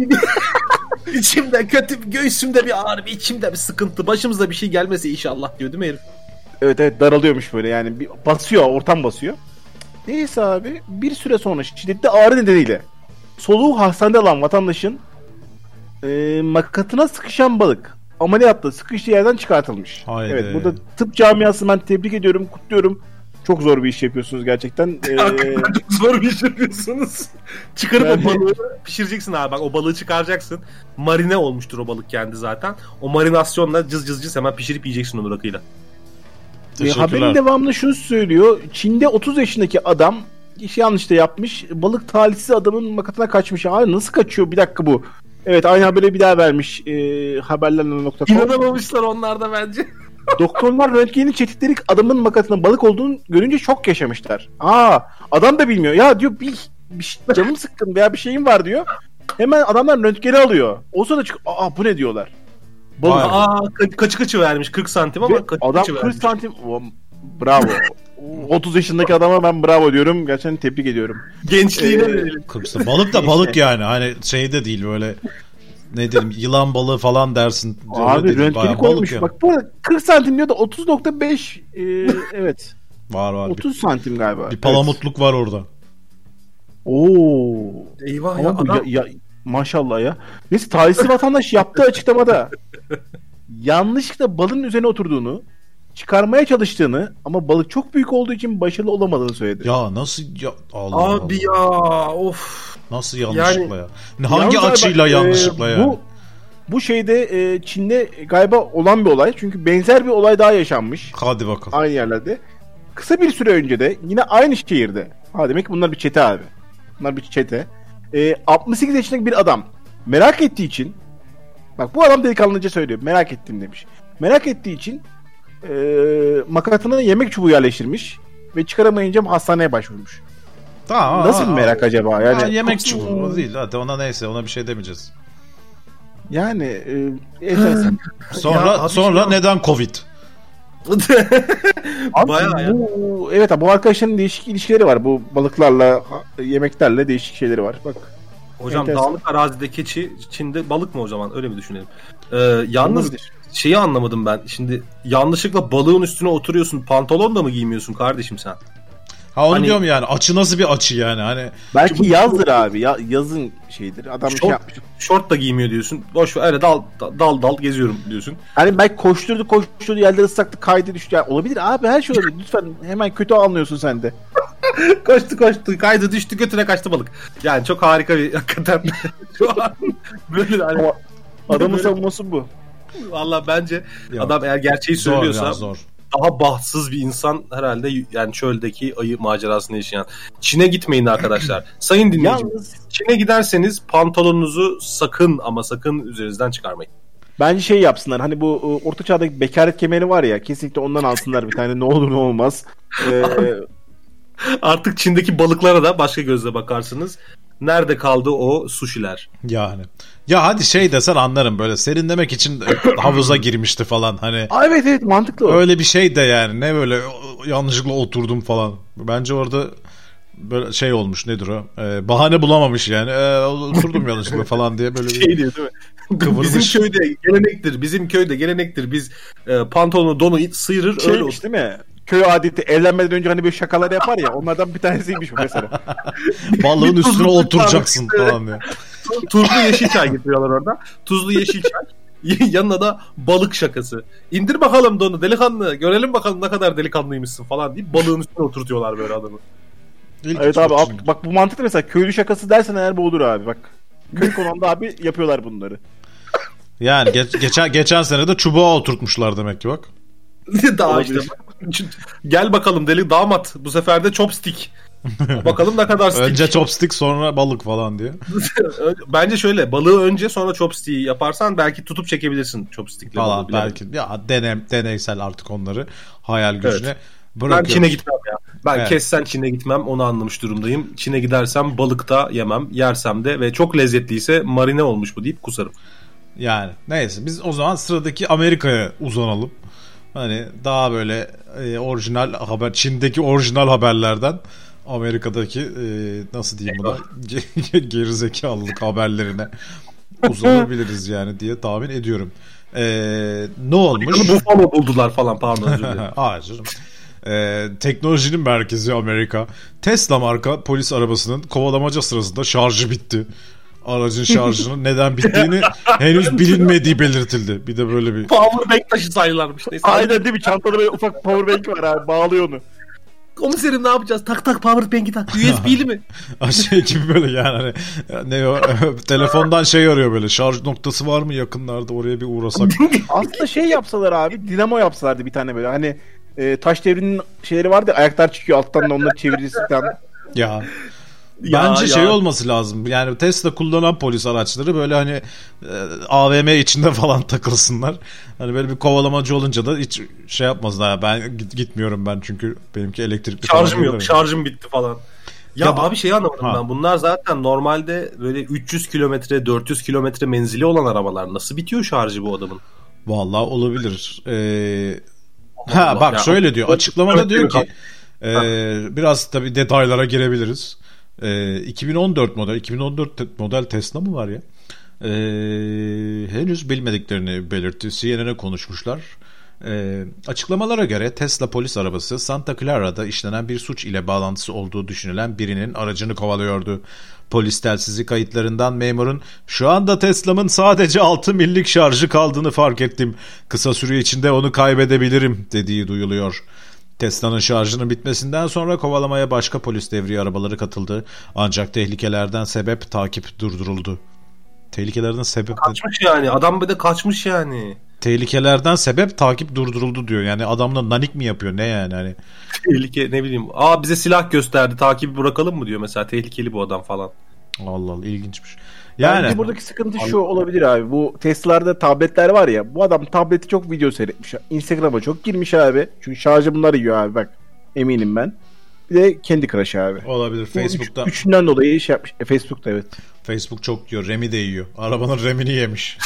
İçimde kötü, göğsümde bir ağrı, bir içimde bir sıkıntı. Başımıza bir şey gelmese inşallah diyor değil mi herif? evet evet daralıyormuş böyle yani, bir basıyor, ortam basıyor. Neyse abi, bir süre sonra şiddetli ağrı nedeniyle soluğu hastanede alan vatandaşın e, makatına sıkışan balık ameliyatla sıkıştığı yerden çıkartılmış. Haydi. Evet, burada tıp camiası, ben tebrik ediyorum, kutluyorum. Çok zor bir iş yapıyorsunuz gerçekten. Ee, Hakikaten çok zor bir iş yapıyorsunuz. Çıkarıp Yani- o balığı pişireceksin abi. Bak, o balığı çıkaracaksın. Marine olmuştur o balık kendi zaten. O marinasyonla cız cız cız hemen pişirip yiyeceksin onu rakıyla. E, Teşekkürler. haberin devamında şunu söylüyor. Çin'de otuz yaşındaki adam iş yanlış da yapmış. Balık talihsiz adamın makatına kaçmış. Abi nasıl kaçıyor? Bir dakika bu. Evet, aynı haberi bir daha vermiş e, haberler nokta com. İnanamamışlar onlar da bence. Doktorlar röntgenin çetikleri adamın makatına balık olduğunu görünce şok yaşamışlar. Aa, adam da bilmiyor. Ya diyor, bir, bir canım sıkkın veya bir şeyim var diyor. Hemen adamlar röntgeni alıyor. O sırada çık, aa bu ne diyorlar. Balık. Vay. Aa, ka- kaçı kaçı vermiş kırk santim ama Ve kaçı adam kaçı kırk vermiş. santim. O, bravo. otuz yaşındaki adama ben bravo diyorum. Gerçekten tebrik ediyorum. Gençliğine Ee, verelim. kırksa. Balık da balık yani. Hani şey de değil böyle, ne diyeyim, yılan balığı falan dersin. Öyle Abi değil, röntgeni bayağı koymuş. balık yani. Bak bu arada kırk santim diyor da otuz nokta beş e, evet. Var var. Bir, otuz santim galiba. bir palamutluk var orada. Evet. Oo. Eyvah ya Ama bu adam. ya, ya, maşallah ya. Neyse, talihsiz vatandaş yaptığı açıklamada yanlışlıkla balın üzerine oturduğunu, çıkarmaya çalıştığını ama balık çok büyük olduğu için başarılı olamadığını söyledi. Ya nasıl ya, Allah Abi Allah. ya of. Nasıl yanlışlıkla Yani- ya? Hangi Yalnız abi açıyla bak, yanlışlıkla e, yani? Bu, bu şeyde e, Çin'de galiba olan bir olay. Çünkü benzer bir olay daha yaşanmış. Hadi bakalım. Aynı yerlerde. Kısa bir süre önce de yine aynı şehirde. Ha, demek ki bunlar bir çete abi. Bunlar bir çete. E, altmış sekiz yaşındaki bir adam merak ettiği için, bak bu adam delikanlıca söylüyor. Merak ettim demiş. Merak ettiği için e, makatına yemek çubuğu yerleştirmiş ve çıkaramayınca hastaneye başvurmuş. Tamam. Nasıl aa, bir merak acaba? aa, Yani ha, yemek çok- çubuğu o değil. Hadi ona neyse, ona bir şey demeyeceğiz. Yani e, enteresan. Sonra Ya abi sonra ya. neden Covid? Abi Bayağı ya. bu, evet abi, bu arkadaşların değişik ilişkileri var. Bu balıklarla, ha- yemeklerle değişik şeyleri var. Bak. Hocam Enteresan. dağlık arazide keçi, Çin'de balık mı o zaman? Öyle mi düşünelim? Ee, yalnız şeyi anlamadım ben. Şimdi yanlışlıkla balığın üstüne oturuyorsun. Pantolon da mı giymiyorsun kardeşim sen? Ha onu Hani- diyorum yani. Açı nasıl bir açı yani? Hani Belki yazdır abi. Ya, yazın şeydir. Adam şey Şort, yapmış. şort da giymiyor diyorsun. Boş ver öyle dal dal dal geziyorum diyorsun. Hani belki koşturdu koşturdu yerlere ıslaktı kaydı düştü. Yani olabilir abi, her şey olabilir. Lütfen hemen kötü anlıyorsun sen de. Koştu koştu kaydı düştü götüne kaçtı balık. Yani çok harika bir hakikaten. Şu an böyle hani, Ama adamın böyle- savunması bu. Valla bence Yok. adam eğer gerçeği zor söylüyorsa ya zor. daha bahtsız bir insan herhalde, yani çöldeki ayı macerasını yaşayan. Çin'e gitmeyin arkadaşlar. Sayın dinleyiciler. Yalnız Çin'e giderseniz pantolonunuzu sakın ama sakın üzerinizden çıkarmayın. bence şey yapsınlar. Hani bu e, orta çağdaki bekaret kemeri var ya, kesinlikle ondan alsınlar bir tane, ne olur ne olmaz. Ee, Artık Çin'deki balıklara da başka gözle bakarsınız. Nerede kaldı o sushi'ler? Yani. Ya hadi şey desen anlarım, böyle serinlemek için havuza girmişti falan hani. Aa, evet evet, mantıklı o. Öyle bir şey de yani, ne böyle yanlışlıkla oturdum falan. Bence orada böyle şey olmuş, nedir o? Ee, bahane bulamamış yani. Ee, oturdum yanlışlıkla falan diye böyle bir Şey diyor değil mi? kıvırmış. Bizim köyde gelenektir. Bizim köyde gelenektir. Biz e, pantolonu donu it sıyırır öyle Şeymiş otur. değil mi? Köy adeti, evlenmeden önce hani böyle şakalar yapar ya, onlardan bir tanesiymiş bu mesela. balığın Bir üstüne tuzlu oturacaksın tutarmış. falan diye. Tuzlu yeşil çay getiriyorlar orada. Tuzlu yeşil çay. Yanına da balık şakası. İndir bakalım donu delikanlı. Görelim bakalım ne kadar delikanlıymışsın falan deyip balığın üstüne oturtuyorlar böyle adamı. İlk Evet çok abi, çünkü. ab- bak bu mantıklı, mesela köylü şakası dersen eğer bu olur abi, bak. Köy konağında abi yapıyorlar bunları. Yani geç, geçen geçen sene de çubuğa oturtmuşlar demek ki bak. Daha işte. Gel bakalım deli damat. Bu sefer de chopstick. Bakalım ne kadar stick. Önce chopstick sonra balık falan diye. Bence şöyle, balığı önce sonra chopstick'i yaparsan belki tutup çekebilirsin chopstick'le. Falan balığı, bilemedim. belki ya dene, deneysel artık onları hayal gücüne Ben bırakıyoruz. Çin'e gitmem ya. Ben Evet. kessen Çin'e gitmem, onu anlamış durumdayım. Çin'e gidersem balık da yemem, yersem de ve çok lezzetliyse marine olmuş bu deyip kusarım. Yani neyse, biz o zaman sıradaki Amerika'ya uzanalım. Hani daha böyle e, orijinal haber, Çin'deki orijinal haberlerden Amerika'daki e, nasıl diyeyim buna, gerizekalılık haberlerine uzanabiliriz yani diye tahmin ediyorum. E, ne olmuş? Buffalo buldular falan, pardon özür dilerim. Hayır canım. Ee, teknolojinin merkezi Amerika. Tesla marka polis arabasının kovalamaca sırasında şarjı bitti. Aracın şarjının neden bittiğini henüz bilinmediği belirtildi. Bir de böyle bir Powerbank taşı sayılarmış. Neyse. Aynen değil mi? Çantada böyle ufak powerbank var abi, bağlıyor onu. Komiserim ne yapacağız? Tak tak powerbank'i tak. U S B'li mi? şey gibi böyle yani hani, ne o telefondan şey arıyor böyle, şarj noktası var mı yakınlarda, oraya bir uğrasak. Aslında şey yapsalar abi, dinamo yapsalardı bir tane böyle, hani e, taş devrinin şeyleri vardı, ayaklar çıkıyor alttan da onları çeviririz falan. Ya Ya, bence ya. şey olması lazım. Yani Tesla kullanan polis araçları böyle hani e, A V M içinde falan takılsınlar. Hani böyle bir kovalamacı olunca da hiç şey yapmasınlar. Ya ben git, gitmiyorum ben çünkü benimki elektrikli falan Şarjım yok, değil. şarjım bitti falan. Ya, Ya bu- abi şey anlamadım Ha. ben. Bunlar zaten normalde böyle üç yüz kilometre, dört yüz kilometre menzili olan arabalar. Nasıl bitiyor şarjı bu adamın? Vallahi olabilir. Ee, ha Allah bak ya. şöyle diyor. Açıklamada Evet, diyor ki evet. e, biraz tabii detaylara girebiliriz. E, iki bin on dört model, iki bin on dört te- model Tesla mı var ya? E, henüz bilmediklerini belirtti. C N N'e konuşmuşlar. E, açıklamalara göre Tesla polis arabası Santa Clara'da işlenen bir suç ile bağlantısı olduğu düşünülen birinin aracını kovalıyordu. Polis telsizi kayıtlarından memurun "Şu anda Tesla'mın sadece altı millik şarjı kaldığını fark ettim. Kısa süre içinde onu kaybedebilirim" dediği duyuluyor. Tesla'nın şarjının bitmesinden sonra kovalamaya başka polis devriye arabaları katıldı. Ancak tehlikelerden sebep takip durduruldu. Tehlikelerden sebep Kaçmış yani. Adam bir de kaçmış yani. Tehlikelerden sebep takip durduruldu diyor. Yani adamla nanik mi yapıyor? Ne yani hani? Tehlike ne bileyim. Aa bize silah gösterdi. Takibi bırakalım mı diyor mesela. Tehlikeli bu adam falan. Allah Allah, ilginçmiş. Yani Yani buradaki sıkıntı şu olabilir abi. Bu Tesla'larda tabletler var ya. Bu adam tableti çok video seyretmiş. Instagram'a çok girmiş abi. Çünkü şarjı bunlar yiyor abi bak. Eminim ben. Bir de Candy Crush abi. olabilir. Bu Facebook'ta Üç, üçünden dolayı şey yapmış. E, Facebook'ta evet. Facebook çok yiyor. Remi de yiyor. Arabanın remini yemiş.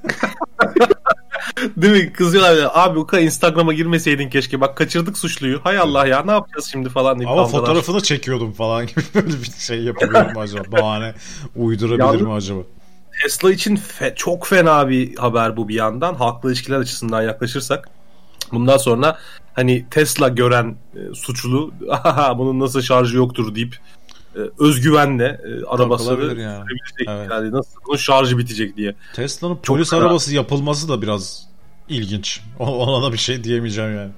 Değil mi? Kızıyorlar ya. Abi o kadar Instagram'a girmeseydin keşke. Bak kaçırdık suçluyu. Hay Allah ya ne yapacağız şimdi falan deyip Ama kavgalar. fotoğrafını çekiyordum falan gibi böyle bir şey yapabilir mi acaba? Bahane uydurabilir Yalnız- mi acaba? Tesla için fe- çok fena bir haber bu bir yandan. Halkla ilişkiler açısından yaklaşırsak. Bundan sonra hani Tesla gören e, suçlu bunun nasıl şarjı yoktur deyip e, özgüvenle e, arabasını yani. Evet. Yani nasıl bunun şarjı bitecek diye. Tesla'nın polis fena. arabası yapılması da biraz ilginç. Ona da bir şey diyemeyeceğim yani.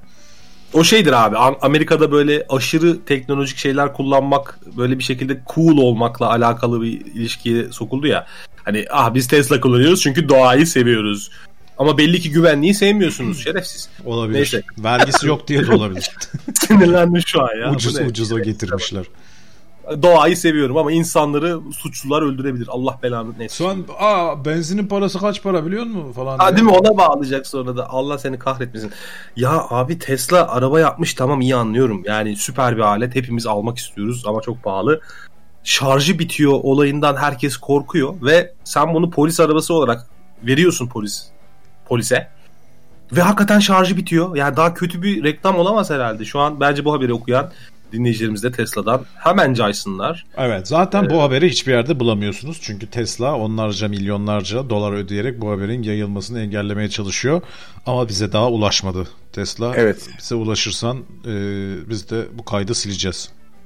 O şeydir abi, Amerika'da böyle aşırı teknolojik şeyler kullanmak, böyle bir şekilde cool olmakla alakalı bir ilişkiye sokuldu ya. Hani ah biz Tesla kullanıyoruz çünkü doğayı seviyoruz. Ama belli ki güvenliği sevmiyorsunuz şerefsiz. Olabilir. Neyse. Vergisi yok diye de olabilir. Sinirlendim şu an ya. Ucuz ucuza getirmişler. Doğayı seviyorum ama insanları suçlular öldürebilir. Allah belanı neyse. Şu an aa benzinin parası kaç para biliyor musun falan. Ha, değil mi? Ona bağlayacak sonra da. Allah seni kahretmesin. Ya abi Tesla araba yapmış, tamam iyi anlıyorum. Yani süper bir alet. Hepimiz almak istiyoruz ama çok pahalı. Şarjı bitiyor olayından herkes korkuyor ve sen bunu polis arabası olarak veriyorsun polis polise. Ve hakikaten şarjı bitiyor. Yani daha kötü bir reklam olamaz herhalde. Şu an bence bu haberi okuyan dinleyicilerimiz de Tesla'dan hemen caysınlar. Evet, zaten ee, bu haberi hiçbir yerde bulamıyorsunuz. Çünkü Tesla onlarca milyonlarca dolar ödeyerek bu haberin yayılmasını engellemeye çalışıyor. Ama bize daha ulaşmadı Tesla. Evet. Bize ulaşırsan e, biz de bu kaydı sileceğiz.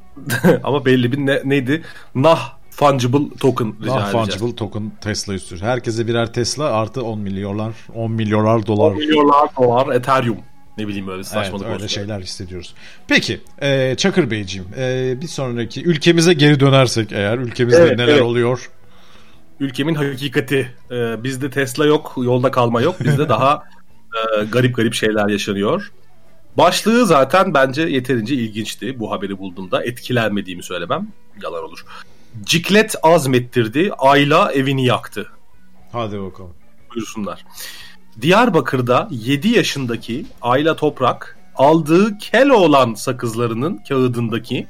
Ama belli bir ne, neydi? Nah fungible token rica Nah edeceğiz. fungible token Tesla üstü. Herkese birer Tesla artı on milyonlar on milyonlar dolar. on milyonlar dolar Ethereum. Ne bileyim öyle saçmalık. Evet, öyle şeyler hissediyoruz. Peki e, Çakır Beyciğim e, bir sonraki ülkemize geri dönersek eğer ülkemizde evet, neler evet. oluyor? Ülkemin hakikati. E, bizde Tesla yok, yolda kalma yok. Bizde daha e, garip garip şeyler yaşanıyor. Başlığı zaten bence yeterince ilginçti. Bu haberi bulduğumda etkilenmediğimi söylemem yalan olur. Ciklet azmettirdi, Ayla evini yaktı. Hadi bakalım. Buyursunlar. Diyarbakır'da yedi yaşındaki Ayla Toprak aldığı Keloğlan sakızlarının kağıdındaki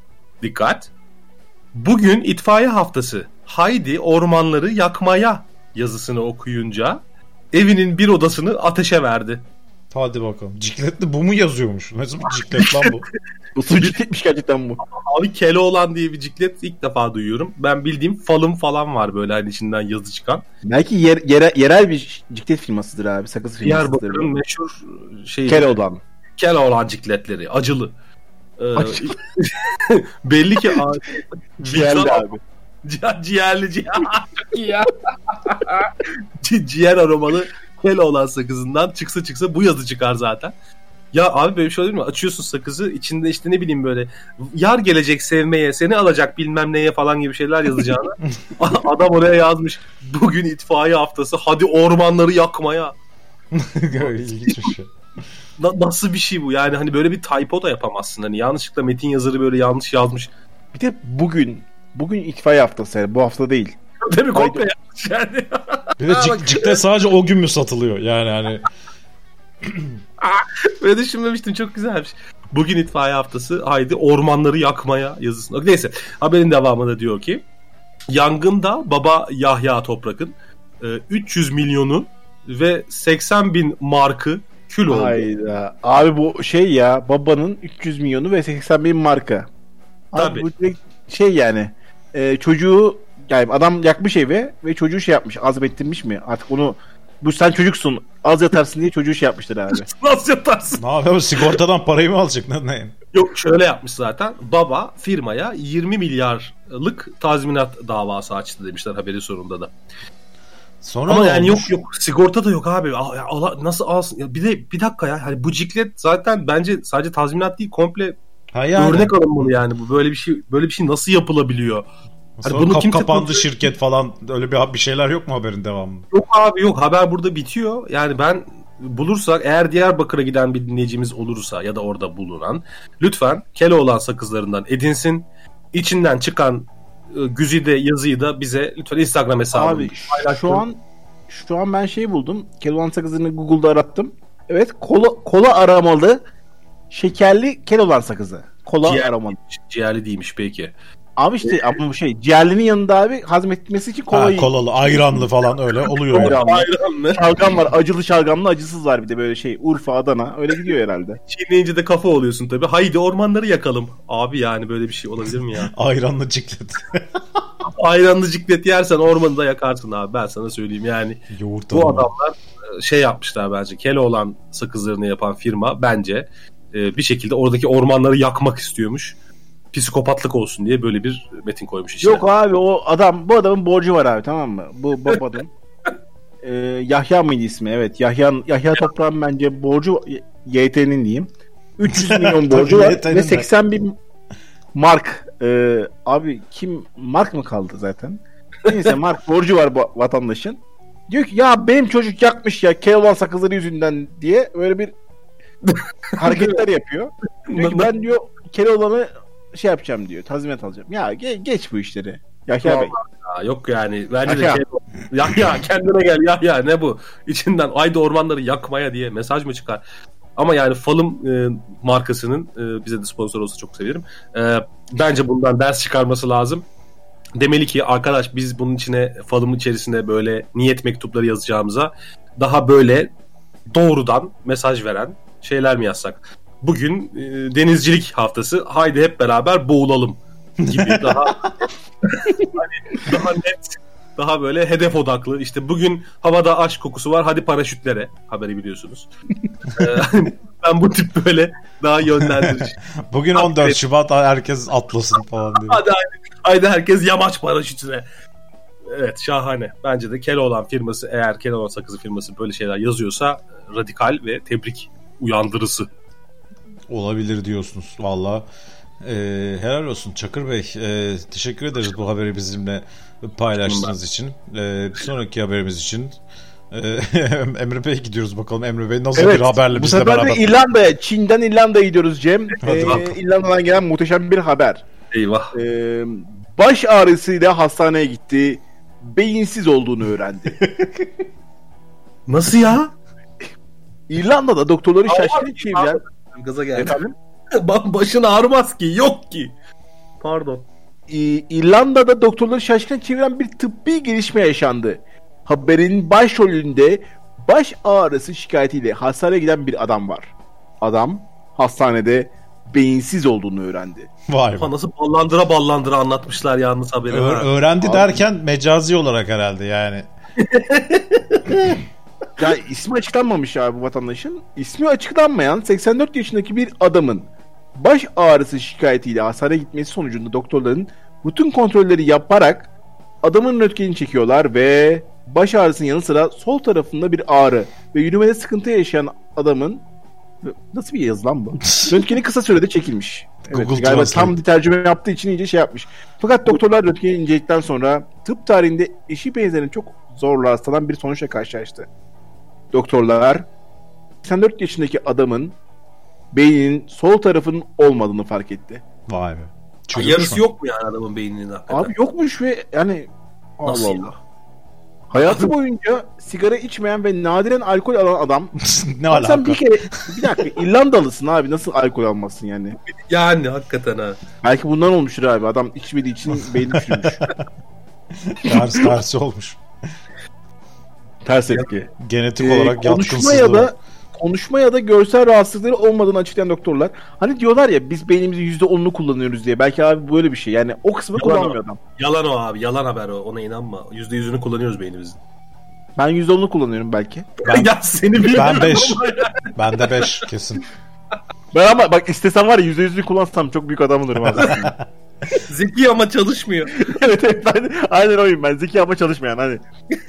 dikkat bugün itfaiye haftası haydi ormanları yakmaya yazısını okuyunca evinin bir odasını ateşe verdi. Hadi bakalım. Cikletli bu mu yazıyormuş? Nasıl bir ciklet lan bu? Nasıl cikletmiş gerçekten bu? Abi Keloğlan diye bir ciklet ilk defa duyuyorum. Ben bildiğim falım falan var böyle hani içinden yazı çıkan. Belki yer, yere, yerel bir ciklet firmasıdır abi. Sakız firmasıdır. Diyarbakır'ın meşhur şeyi. Keloğlan. Keloğlan cikletleri. Acılı. Ee, Acılı. belli ki Ciğerli abi. Ci- ciğerli ciğer. Çok iyi ya. Ci- ciğer aromalı Keloğlan sakızından çıksa çıksa bu yazı çıkar zaten. Ya abi böyle bir şey olur mu? Açıyorsun sakızı, içinde işte ne bileyim böyle yar gelecek sevmeye, seni alacak bilmem neye falan gibi şeyler yazacağına adam oraya yazmış. Bugün itfaiye haftası, hadi ormanları yakmaya. İlginç bir şey. Na- nasıl bir şey bu? Yani hani böyle bir typo da yapamazsın. Hani yanlışlıkla metin yazarı böyle yanlış yazmış. Bir de bugün bugün itfaiye haftası yani bu hafta değil. Değil mi? Komple yanlış yani. Bir de cik, ciklet sadece o gün mü satılıyor? Yani hani Böyle düşünmemiştim, çok güzelmiş. Bugün itfaiye haftası, haydi ormanları yakmaya yazısın. Neyse, haberin devamında diyor ki yangında baba Yahya Toprak'ın üç yüz milyonu ve seksen bin markı kül oldu. Hayda. Abi bu şey ya, babanın üç yüz milyonu ve seksen bin marka. Abi Tabii. bu direkt şey yani e, çocuğu yani adam yakmış evi ve çocuğu şey yapmış, azmettirmiş mi artık onu, bu sen çocuksun az yatarsın diye çocuğu şey yapmıştır abi. Nasıl yatarsın? ne yapıyor? Sigortadan parayı mı alacak? Ne, ne? Yok, şöyle yapmış zaten. Baba firmaya yirmi milyarlık tazminat davası açtı demişler haberin sonunda da. Sonra Ama ne yani olmuş? yok yok, sigorta da yok abi. Al- al- nasıl alsın? Ya bir de bir dakika ya. Hani bu ciklet zaten bence sadece tazminat değil, komple Ha yani. örnek alınmalı yani. Bu böyle bir şey böyle bir şey nasıl yapılabiliyor? Hani Sonra bunu kap- kimse kapandı kontrol- şirket falan, öyle bir bir şeyler yok mu haberin devamında? Yok abi yok, haber burada bitiyor. Yani ben bulursak, eğer Diyarbakır'a giden bir dinleyicimiz olursa ya da orada bulunan, lütfen Keloğlan sakızlarından edinsin. İçinden çıkan e, güzide yazıyı da bize lütfen Instagram hesabı. Abi şu an şu an ben şey buldum. Keloğlan sakızını Google'da arattım. Evet, kola kola aramalı şekerli Keloğlan sakızı. Kola Ciğer- aramalı. Ciğerli değilmiş peki. Abi işte ama bu şey ciğerlinin yanında abi hazmetmesi için Ha, kolayı. kolalı, ayranlı falan öyle oluyor yani. Ayranlı. Ayranlı. Şalgam var. Acılı şalgamlı, acısız var bir de böyle şey. Urfa, Adana. Öyle gidiyor herhalde. Çiğneyince de kafa oluyorsun tabii. Haydi ormanları yakalım. Abi yani böyle bir şey olabilir mi ya? Ayranlı ciklet. ayranlı ciklet yersen ormanı da yakarsın abi, ben sana söyleyeyim yani. Yoğurt Bu alma. adamlar şey yapmışlar bence. Keloğlan sakızlarını yapan firma bence bir şekilde oradaki ormanları yakmak istiyormuş. Psikopatlık olsun diye böyle bir metin koymuş içine. Yok abi, o adam, bu adamın borcu var abi, tamam mı? Bu babanın. ee, Yahya mıydı ismi? Evet. Yahya Yahya Toprağ'ın bence borcu, Y T'nin diyeyim. üç yüz milyon borcu var Y T'nin ve de. seksen bin mark. Ee, abi kim, mark mı kaldı zaten? Neyse, mark borcu var bu vatandaşın. Diyor ki ya benim çocuk yakmış ya Keloğlan sakızları yüzünden diye böyle bir hareketler yapıyor. Diyor ki ben diyor Keloğlan'ı şey yapacağım diyor, tazminat alacağım. Ya ge- geç bu işleri Yahya Bey. Ya, yok yani bence Yahya. de Yahya kendine gel Yahya, ne bu? İçinden ayda ormanları yakmaya diye mesaj mı çıkar? Ama yani Falım e, markasının e, bize de sponsor olsa çok sevinirim. E, bence bundan ders çıkarması lazım. Demeli ki arkadaş, biz bunun içine, Falım'ın içerisinde böyle niyet mektupları yazacağımıza daha böyle doğrudan mesaj veren şeyler mi yazsak? Bugün e, denizcilik haftası, haydi hep beraber boğulalım gibi daha hani daha net, daha böyle hedef odaklı. İşte bugün havada aşk kokusu var, hadi paraşütlere, haberi biliyorsunuz. Ben bu tip böyle daha yönlendirici. Bugün on dört Şubat, herkes atlasın falan diye. Hadi haydi, haydi herkes yamaç paraşütüne. Evet, şahane. Bence de Keloğlan firması, eğer Keloğlan sakızı firması böyle şeyler yazıyorsa, radikal ve tebrik uyandırısı. Olabilir diyorsunuz. Valla e, helal olsun Çakır Bey. E, teşekkür ederiz bu haberi bizimle paylaştığınız için. E, bir sonraki haberimiz için e, Emre Bey gidiyoruz bakalım. Emre Bey nasıl Evet, bir haberle bu bizle sefer beraber? de İrlanda'ya, Çin'den İrlanda'ya gidiyoruz Cem. Hadi Ee, bakalım. İrlanda'dan gelen muhteşem bir haber. Eyvah. Ee, baş ağrısıyla hastaneye gitti. Beyinsiz olduğunu öğrendi. Nasıl ya? İrlanda'da doktorları şaşkın çeviren... Gaza geldi. Efendim? Başın ağrımaz ki, yok ki. Pardon. İ- İrlanda'da doktorları şaşkın çeviren bir tıbbi gelişme yaşandı. Haberin başrolünde baş ağrısı şikayetiyle hastaneye giden bir adam var. Adam hastanede beyinsiz olduğunu öğrendi. Vay be. Ha, nasıl ballandıra ballandıra anlatmışlar yalnız haberi. Ö- ha. öğrendi Abi. derken mecazi olarak herhalde yani. Ya ismi açıklanmamış abi bu vatandaşın. İsmi açıklanmayan seksen dört yaşındaki bir adamın baş ağrısı şikayetiyle hastaneye gitmesi sonucunda doktorların bütün kontrolleri yaparak adamın röntgenini çekiyorlar ve baş ağrısının yanı sıra sol tarafında bir ağrı ve yürümede sıkıntı yaşayan adamın, nasıl bir yazı lan bu? Röntgeni kısa sürede çekilmiş. Evet, Google galiba Translate. tam bir tercüme yaptığı için iyice şey yapmış. Fakat doktorlar röntgeni inceledikten sonra tıp tarihinde eşi benzerini çok zor rastlanan bir sonuçla karşılaştı. Doktorlar seksen dört yaşındaki adamın beyninin sol tarafının olmadığını fark etti. Vay be. Ha, Çürümüş yarısı mü? yok mu yani adamın beyninin hakikaten? Abi yokmuş ve yani Allah Nasıl ya? Allah. Hayatı boyunca sigara içmeyen ve nadiren alkol alan adam. Ne Bak alaka? sen bir kere, bir dakika, İrlandalısın abi, nasıl alkol almasın yani? Yani hakikaten ha. Belki bundan olmuştur abi, adam içmediği için beyni çürümüş. Tersi, tersi olmuş. Ters etki. Genetik Ee, olarak konuşma yatkınsızlığı ya var. da konuşma ya da görsel rahatsızlıkları olmadığını açıklayan doktorlar. Hani diyorlar ya biz beynimizin yüzde onunu kullanıyoruz diye. Belki abi böyle bir şey. Yani o kısmını Yalan kullanmıyor o. adam. Yalan o abi. Yalan haber o. Ona inanma. yüzde yüzünü kullanıyoruz beynimizin. Ben yüzde onunu kullanıyorum belki. Ben- ya seni bilmiyorum. Ben beş. Ben de beş kesin. Ben ama bak istesem var ya yüzde yüzünü kullansam çok büyük adam olurum abi. Zeki ama çalışmıyor. evet evet ben, aynen oyum ben. Zeki ama çalışmayan hani.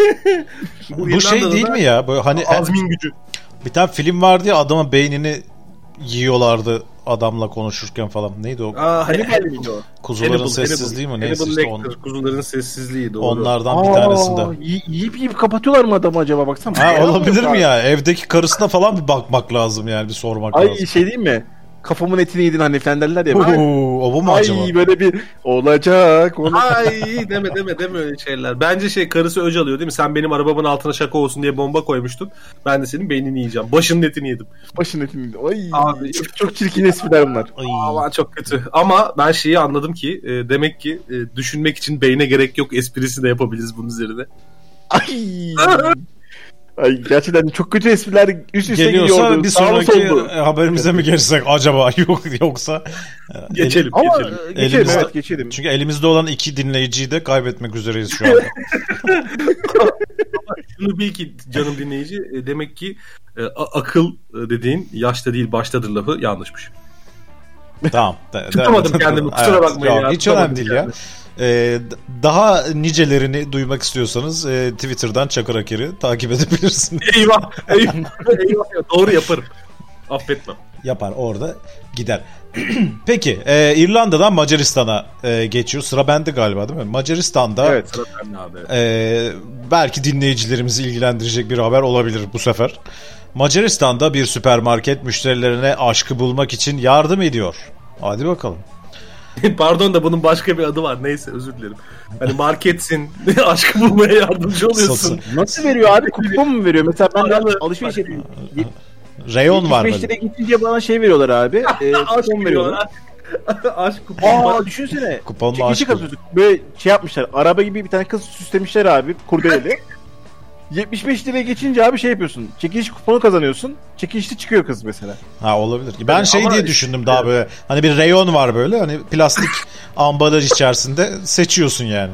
Bu şey İrlanda'da değil da mi ya? Böyle hani Azmin gücü. bir tane film vardı ya, adamın beynini yiyorlardı adamla konuşurken falan. Neydi o? Aa, hani Hannibal miydi o? Kuzuların Hannibal, sessizliği Hannibal. mi? Neyse Hannibal işte Lecter, on, kuzuların sessizliği doğru. onlardan bir tanesinde. y- yiyip yiyip kapatıyorlar mı adamı acaba, baksana. Ha, olabilir mi ya? Evdeki karısına falan bir bakmak lazım yani, bir sormak Ay lazım. şey değil mi? Kafamın etini yedin hani falan derler ya. Ay, Oo, o bu mu ay acaba? böyle bir olacak. Onu... Ay deme deme deme öyle şeyler. Bence şey, karısı öc alıyor değil mi? Sen benim arabamın altına şaka olsun diye bomba koymuştun. Ben de senin beynini yiyeceğim. Başının etini yedim. Başın etini yedin. Ay Abi. çok, çok çirkin espriler bunlar. Ay. Ama çok kötü. Ama ben şeyi anladım ki e, demek ki e, düşünmek için beyne gerek yok esprisi de yapabiliriz bunun üzerine. Ay. Ay, gerçekten çok kötü espriler üst üste Geliyorsa geliyordu. bir Sağlı sonraki sollu. haberimize mi geçsek acaba yok yoksa Geçelim, Ama geçelim. e, geçelim Elimizde- evet geçelim. Çünkü elimizde olan iki dinleyiciyi de kaybetmek üzereyiz şu anda. Şunu bil ki canım dinleyici, e, demek ki e, a- akıl e, dediğin yaşta değil baştadır lafı yanlışmış. Tamam. de- Tutamadım de- kendimi, kusura bakmayın yok, ya, hiç tutamadım önemli değil ya. Ee, d- daha nicelerini duymak istiyorsanız e, Twitter'dan Çakır Aker'i takip edebilirsiniz. Eyvah, eyvah, eyvah. Doğru yaparım. Affetmem. Yapar orada gider. Peki e, İrlanda'dan Macaristan'a e, geçiyor. Sıra bende galiba değil mi? Macaristan'da Evet. Sıra sende abi. e, belki dinleyicilerimizi ilgilendirecek bir haber olabilir bu sefer. Macaristan'da bir süpermarket müşterilerine aşkı bulmak için yardım ediyor. Hadi bakalım. Pardon da bunun başka bir adı var. Neyse özür dilerim. Hani marketsin, aşkı bulmaya yardımcı oluyorsun. Sası. Nasıl veriyor abi? Kupon mu veriyor? Mesela ben de Paralı. alışveriş yapayım. Reyon var yetmiş beş böyle. liraya gidince bana şey veriyorlar abi. E, Aşk kupon veriyorlar. Aşk kupon. Aa düşünsene. Kuponla Çekişi aşk kazıyorduk. Böyle şey yapmışlar. Araba gibi bir tane kız süslemişler abi. Kurdeleli. yetmiş beş liraya geçince abi şey yapıyorsun. Çekiliş kuponu kazanıyorsun. Çekilişte çıkıyor kız mesela. Ha olabilir. Ben şey Ama diye işte- düşündüm daha böyle. Hani bir reyon var böyle. Hani plastik ambalaj içerisinde seçiyorsun yani.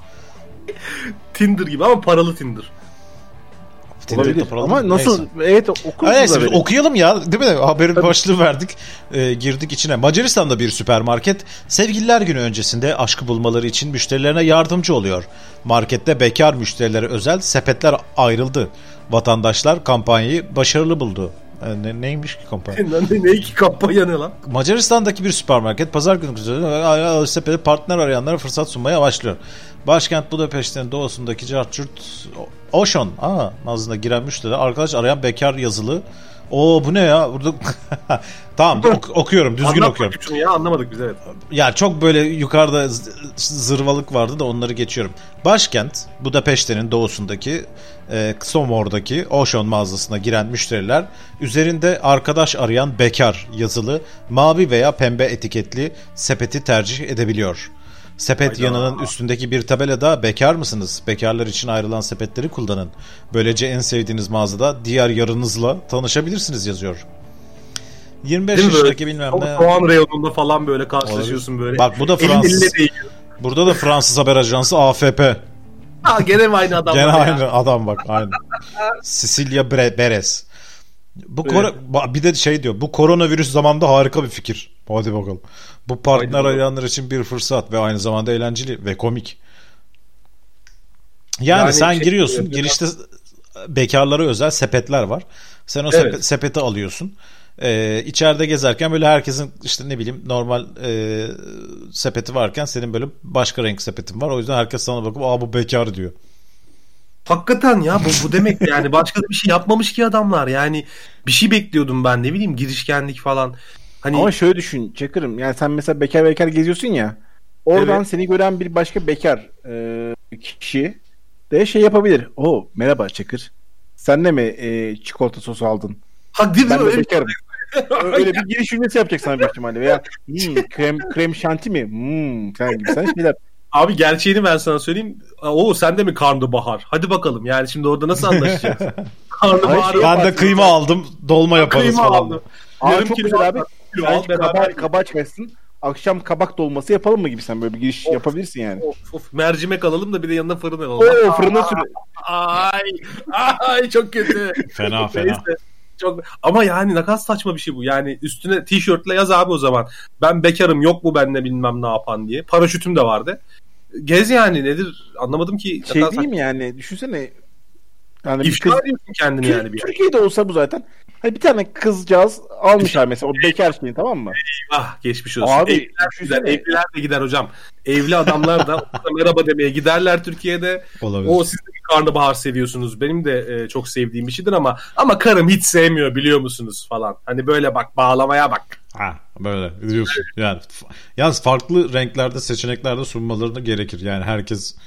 Tinder gibi ama paralı Tinder. Tinder'da Olabilir. paralı Ama mı? nasıl? Neyse. Evet okursunuz Neyse biz haberi. okuyalım ya değil mi? Haberin başlığı verdik. Ee, girdik içine. Macaristan'da bir süpermarket sevgililer günü öncesinde aşkı bulmaları için müşterilerine yardımcı oluyor. Markette bekar müşterilere özel sepetler ayrıldı. Vatandaşlar kampanyayı başarılı buldu. Ee, ne, neymiş ki kampanya? ne, ne iki kampanya ne lan? Macaristan'daki bir süpermarket pazar günü sepeti partner arayanlara fırsat sunmaya başlıyor. Başkent Budapeşte'nin doğusundaki Carchurt Ocean aa, nazında giren müşteriler arkadaş arayan bekar yazılı. Oo bu ne ya? Burada tamam ok- okuyorum düzgün Anlatmadık okuyorum. şunu ya, anlamadık biz evet. Ya çok böyle yukarıda z- zırvalık vardı da onları geçiyorum. Başkent Budapeşte'nin doğusundaki e, Somor'daki Ocean mağazasına giren müşteriler üzerinde arkadaş arayan bekar yazılı mavi veya pembe etiketli sepeti tercih edebiliyor. Sepet Hayda. yanının üstündeki bir tabelada bekar mısınız? Bekarlar için ayrılan sepetleri kullanın. Böylece en sevdiğiniz mağazada diğer yarınızla tanışabilirsiniz yazıyor. yirmi beş Değil mi böyle? yaşındaki bilmem Çok ne. soğan reyonunda falan böyle karşılaşıyorsun böyle. Bak bu da Elin Fransız. eline değiyor. Burada da Fransız haber ajansı A F P. Ha gene mi aynı adam Gene var ya? aynı adam bak aynı. Cecilia Bre- Beres. Bu kor- ba- bir de şey diyor. Bu koronavirüs zamanında harika bir fikir. Hadi bakalım. Bu partner Haydi bakalım. arayanlar için bir fırsat ve aynı zamanda eğlenceli ve komik. Yani, Yani sen şey- giriyorsun. Girişte bekarlara özel sepetler var. Sen o Evet. sepet- sepeti alıyorsun. Ee, içeride gezerken böyle herkesin işte ne bileyim normal e, sepeti varken senin böyle başka renk sepetin var. O yüzden herkes sana bakıp aa bu bekar diyor. Hakikaten ya bu, bu demek yani başka da bir şey yapmamış ki adamlar yani bir şey bekliyordum ben ne bileyim girişkenlik falan. Hani Ama şöyle düşün Çakır'ım. Yani sen mesela bekar bekar geziyorsun ya. Oradan Evet. seni gören bir başka bekar e, kişi de şey yapabilir. O merhaba Çakır. Sen de mi e, çikolata sosu aldın? ha, değil mi? Ben de Öyle- bekarım. Öyle bir giriş cümlesi yapacak sana büyük ihtimalle. Veya hmm, krem, krem şanti mi? Hmm, falan gibi sen şeyler. Abi gerçeğini ben sana söyleyeyim. O sen de mi karnabahar? Hadi bakalım yani şimdi orada nasıl anlaşacağız? Karnabahar. Ay, şey- Ben de kıyma aldım. Dolma yaparız Kıyma falan. aldım. Aa, Yarım çok kilo güzel al, abi. kilo Sen al, beraber kaba, kaba açmışsın. Akşam kabak dolması yapalım mı gibi sen böyle bir giriş Of. yapabilirsin yani. Of, of, mercimek alalım da bir de yanına fırın alalım. Oo fırına sür. Ay, ay çok kötü. Fena fena. Neyse, çok ama yani ne kadar saçma bir şey bu. Yani üstüne tişörtle yaz abi o zaman. Ben bekarım yok mu benimle bilmem ne yapan diye. Paraşütüm de vardı. Gez yani nedir anlamadım ki. Ne Şey kadar değil mi yani? Düşünsene. Yani saçma. bir İfşa kız, ediyorsun kendini Tür- yani bir Türkiye'de olsa bu zaten. Hani bir tane kızcağız almışlar mesela o bekar şeyini tamam mı? Ah geçmiş olsun. Abi, Evliler düşünsene. gider, evliler de gider hocam. Evli adamlar da merhaba demeye giderler Türkiye'de. Olabilir. O siz de bir karnabahar seviyorsunuz. Benim de e, çok sevdiğim bir şeydir ama ama karım hiç sevmiyor biliyor musunuz falan. Hani böyle bak bağlamaya bak. Ha böyle diyorsun. Yani f- yalnız farklı renklerde seçeneklerde sunmalarını gerekir. Yani herkes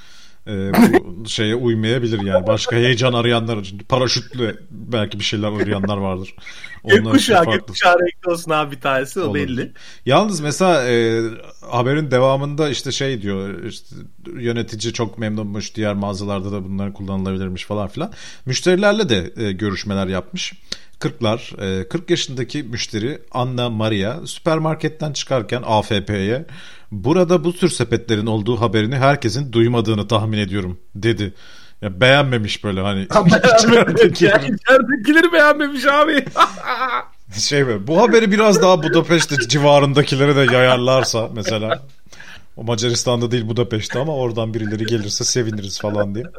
e, bu şeye uymayabilir yani. Başka heyecan arayanlar için paraşütle belki bir şeyler arayanlar vardır. Gökkuşağı, gökkuşağı renkli olsun abi bir tanesi o olur. belli. Yalnız mesela e, haberin devamında işte şey diyor, işte yönetici çok memnunmuş, diğer mağazalarda da bunlar kullanılabilirmiş falan filan. Müşterilerle de e, görüşmeler yapmış. kırklar, e, kırk yaşındaki müşteri Anna Maria süpermarketten çıkarken A F P'ye burada bu tür sepetlerin olduğu haberini herkesin duymadığını tahmin ediyorum dedi. Ya beğenmemiş böyle hani içeridekileri. İçeridekileri beğenmemiş abi. Şey mi? Bu haberi biraz daha Budapeşte civarındakilere de yayarlarsa mesela. O Macaristan'da değil Budapeşte ama oradan birileri gelirse seviniriz falan diye.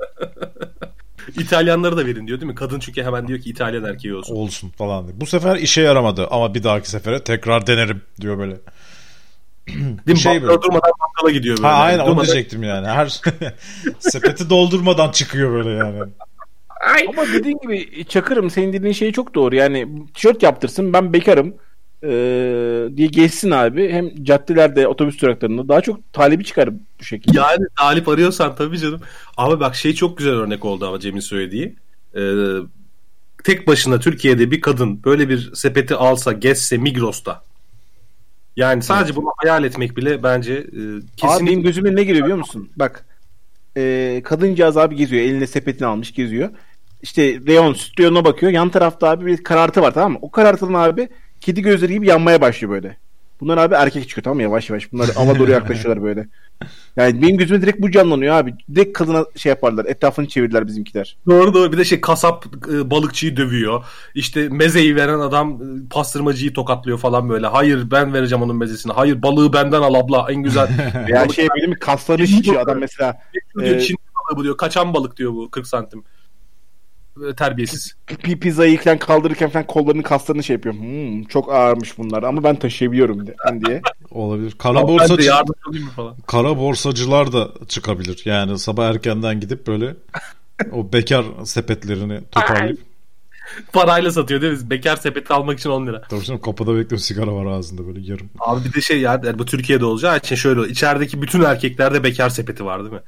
İtalyanları da verin diyor değil mi? Kadın çünkü hemen diyor ki İtalyan erkeği olsun. Olsun falan diye. Bu sefer işe yaramadı ama bir dahaki sefere tekrar denerim diyor böyle. Değil şey mi? Durmadan bakkala gidiyor böyle. Ha, aynen durmadan... onu diyecektim yani. Her sepeti doldurmadan çıkıyor böyle yani. Ama dediğin gibi Çakır'ım senin dediğin şey çok doğru. Yani tişört yaptırsın ben bekarım ee, diye geçsin abi. Hem caddelerde otobüs duraklarında daha çok talebi çıkar bu şekilde. Yani talip arıyorsan tabii canım. Ama bak şey çok güzel örnek oldu ama Cem'in söylediği. Ee, tek başına Türkiye'de bir kadın böyle bir sepeti alsa gezse Migros'ta. Yani sadece bunu hayal etmek bile bence e, kesinlikle... Abi benim gözüme ne geliyor biliyor musun? Bak e, kadıncağız abi geziyor. Eline sepetini almış geziyor. İşte reyon, süt reyonuna bakıyor. Yan tarafta abi bir karartı var tamam mı? O karartının abi kedi gözleri gibi yanmaya başlıyor böyle. Bunlar abi erkek çıkıyor tamam mı? Yavaş yavaş. Bunlar ava doğru yaklaşıyorlar böyle. Yani benim gözüme direkt bu canlanıyor abi. Direkt kadına şey yaparlar. Etrafını çevirirler bizimkiler. Doğru doğru. Bir de şey kasap e, balıkçıyı dövüyor. İşte mezeyi veren adam e, pastırmacıyı tokatlıyor falan böyle. Hayır ben vereceğim onun mezesini. Hayır balığı benden al abla en güzel. Yani şey böyle mi kasları şişiyor adam mesela. Diyor, E, Çin balığı bu diyor. Kaçan balık diyor bu kırk santim. Terbiyesiz. P- pizzayı yıklen kaldırırken falan kollarının kaslarını şey yapıyorum. Hmm, çok ağırmış bunlar ama ben taşıyabiliyorum diye. diye. Olabilir. Kara borsacı falan. Kara borsacılar da çıkabilir. Yani sabah erkenden gidip böyle o bekar sepetlerini toparlayıp Parayla satıyor değil mi? Bekar sepeti almak için on lira. tabii canım kapıda bekliyor sigara var ağzında böyle yarım. Abi bir de şey ya yani bu Türkiye'de olacağı için şöyle içerideki bütün erkeklerde bekar sepeti var değil mi?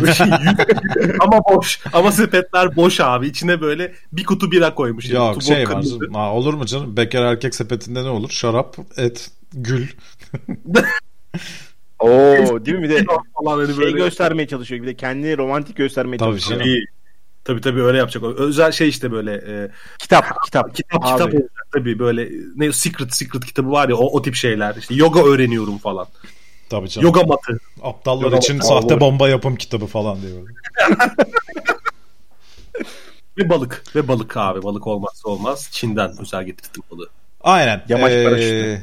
Ama boş. Ama sepetler boş abi. İçine böyle bir kutu bira koymuş. Yok Tuborg şey var. kırmızı. Ha, olur mu canım? Bekar erkek sepetinde ne olur? Şarap, et, gül. Oo değil mi? Bir de falan hani şey böyle göstermeye çalışıyor. Bir de kendini romantik göstermeye Tabii çalışıyor. canım. Tabii tabii öyle yapacak. Özel şey işte böyle e, Kitap, kitap. kitap Abi. kitap olacak tabii böyle ne secret secret kitabı var ya o, o tip şeyler. İşte yoga öğreniyorum falan. Tabii canım. Yoga matı. Aptallar Yoga için matı. sahte Olur. bomba yapım kitabı falan diyor. Ve balık. Ve balık abi. Balık olmazsa olmaz. Çin'den özel getirdim balığı. Aynen. Yamaç Ee, paraşütü.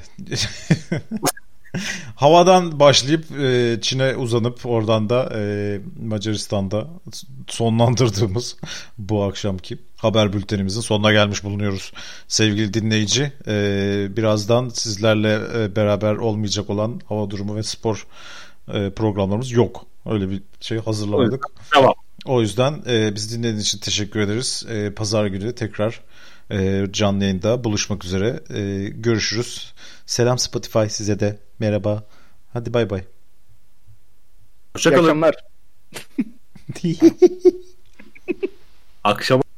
Havadan başlayıp e, Çin'e uzanıp oradan da e, Macaristan'da sonlandırdığımız bu akşamki haber bültenimizin sonuna gelmiş bulunuyoruz. Sevgili dinleyici, e, birazdan sizlerle e, beraber olmayacak olan hava durumu ve spor e, programlarımız yok. Öyle bir şey hazırlamadık. Tamam. O yüzden e, bizi dinlediğiniz için teşekkür ederiz. E, Pazar günü tekrar e, canlı yayında buluşmak üzere. E, görüşürüz. Selam Spotify size de. Merhaba. Hadi bay bay. İyi Hoşçakalın. akşamlar. Akşam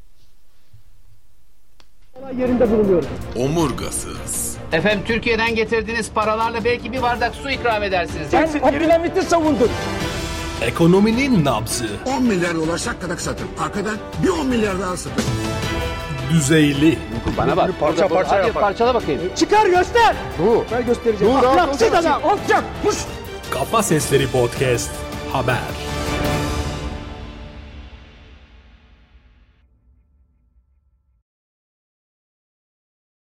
Olay yerinde bulunuyoruz. Omurgasız. Efendim Türkiye'den getirdiğiniz paralarla belki bir bardak su ikram edersiniz. Sen Abdülhamit'i savundun. Ekonominin nabzı. on milyar dolar şakkadak satın. Arkadan bir on milyar daha satın. Düzeyli. Bana bak. Parça parça Hadi parçala bakayım. Çıkar göster. Bu. Ben göstereceğim. Ahlaksız adam. Alçak. Puş. Kafa Sesleri Podcast. Haber.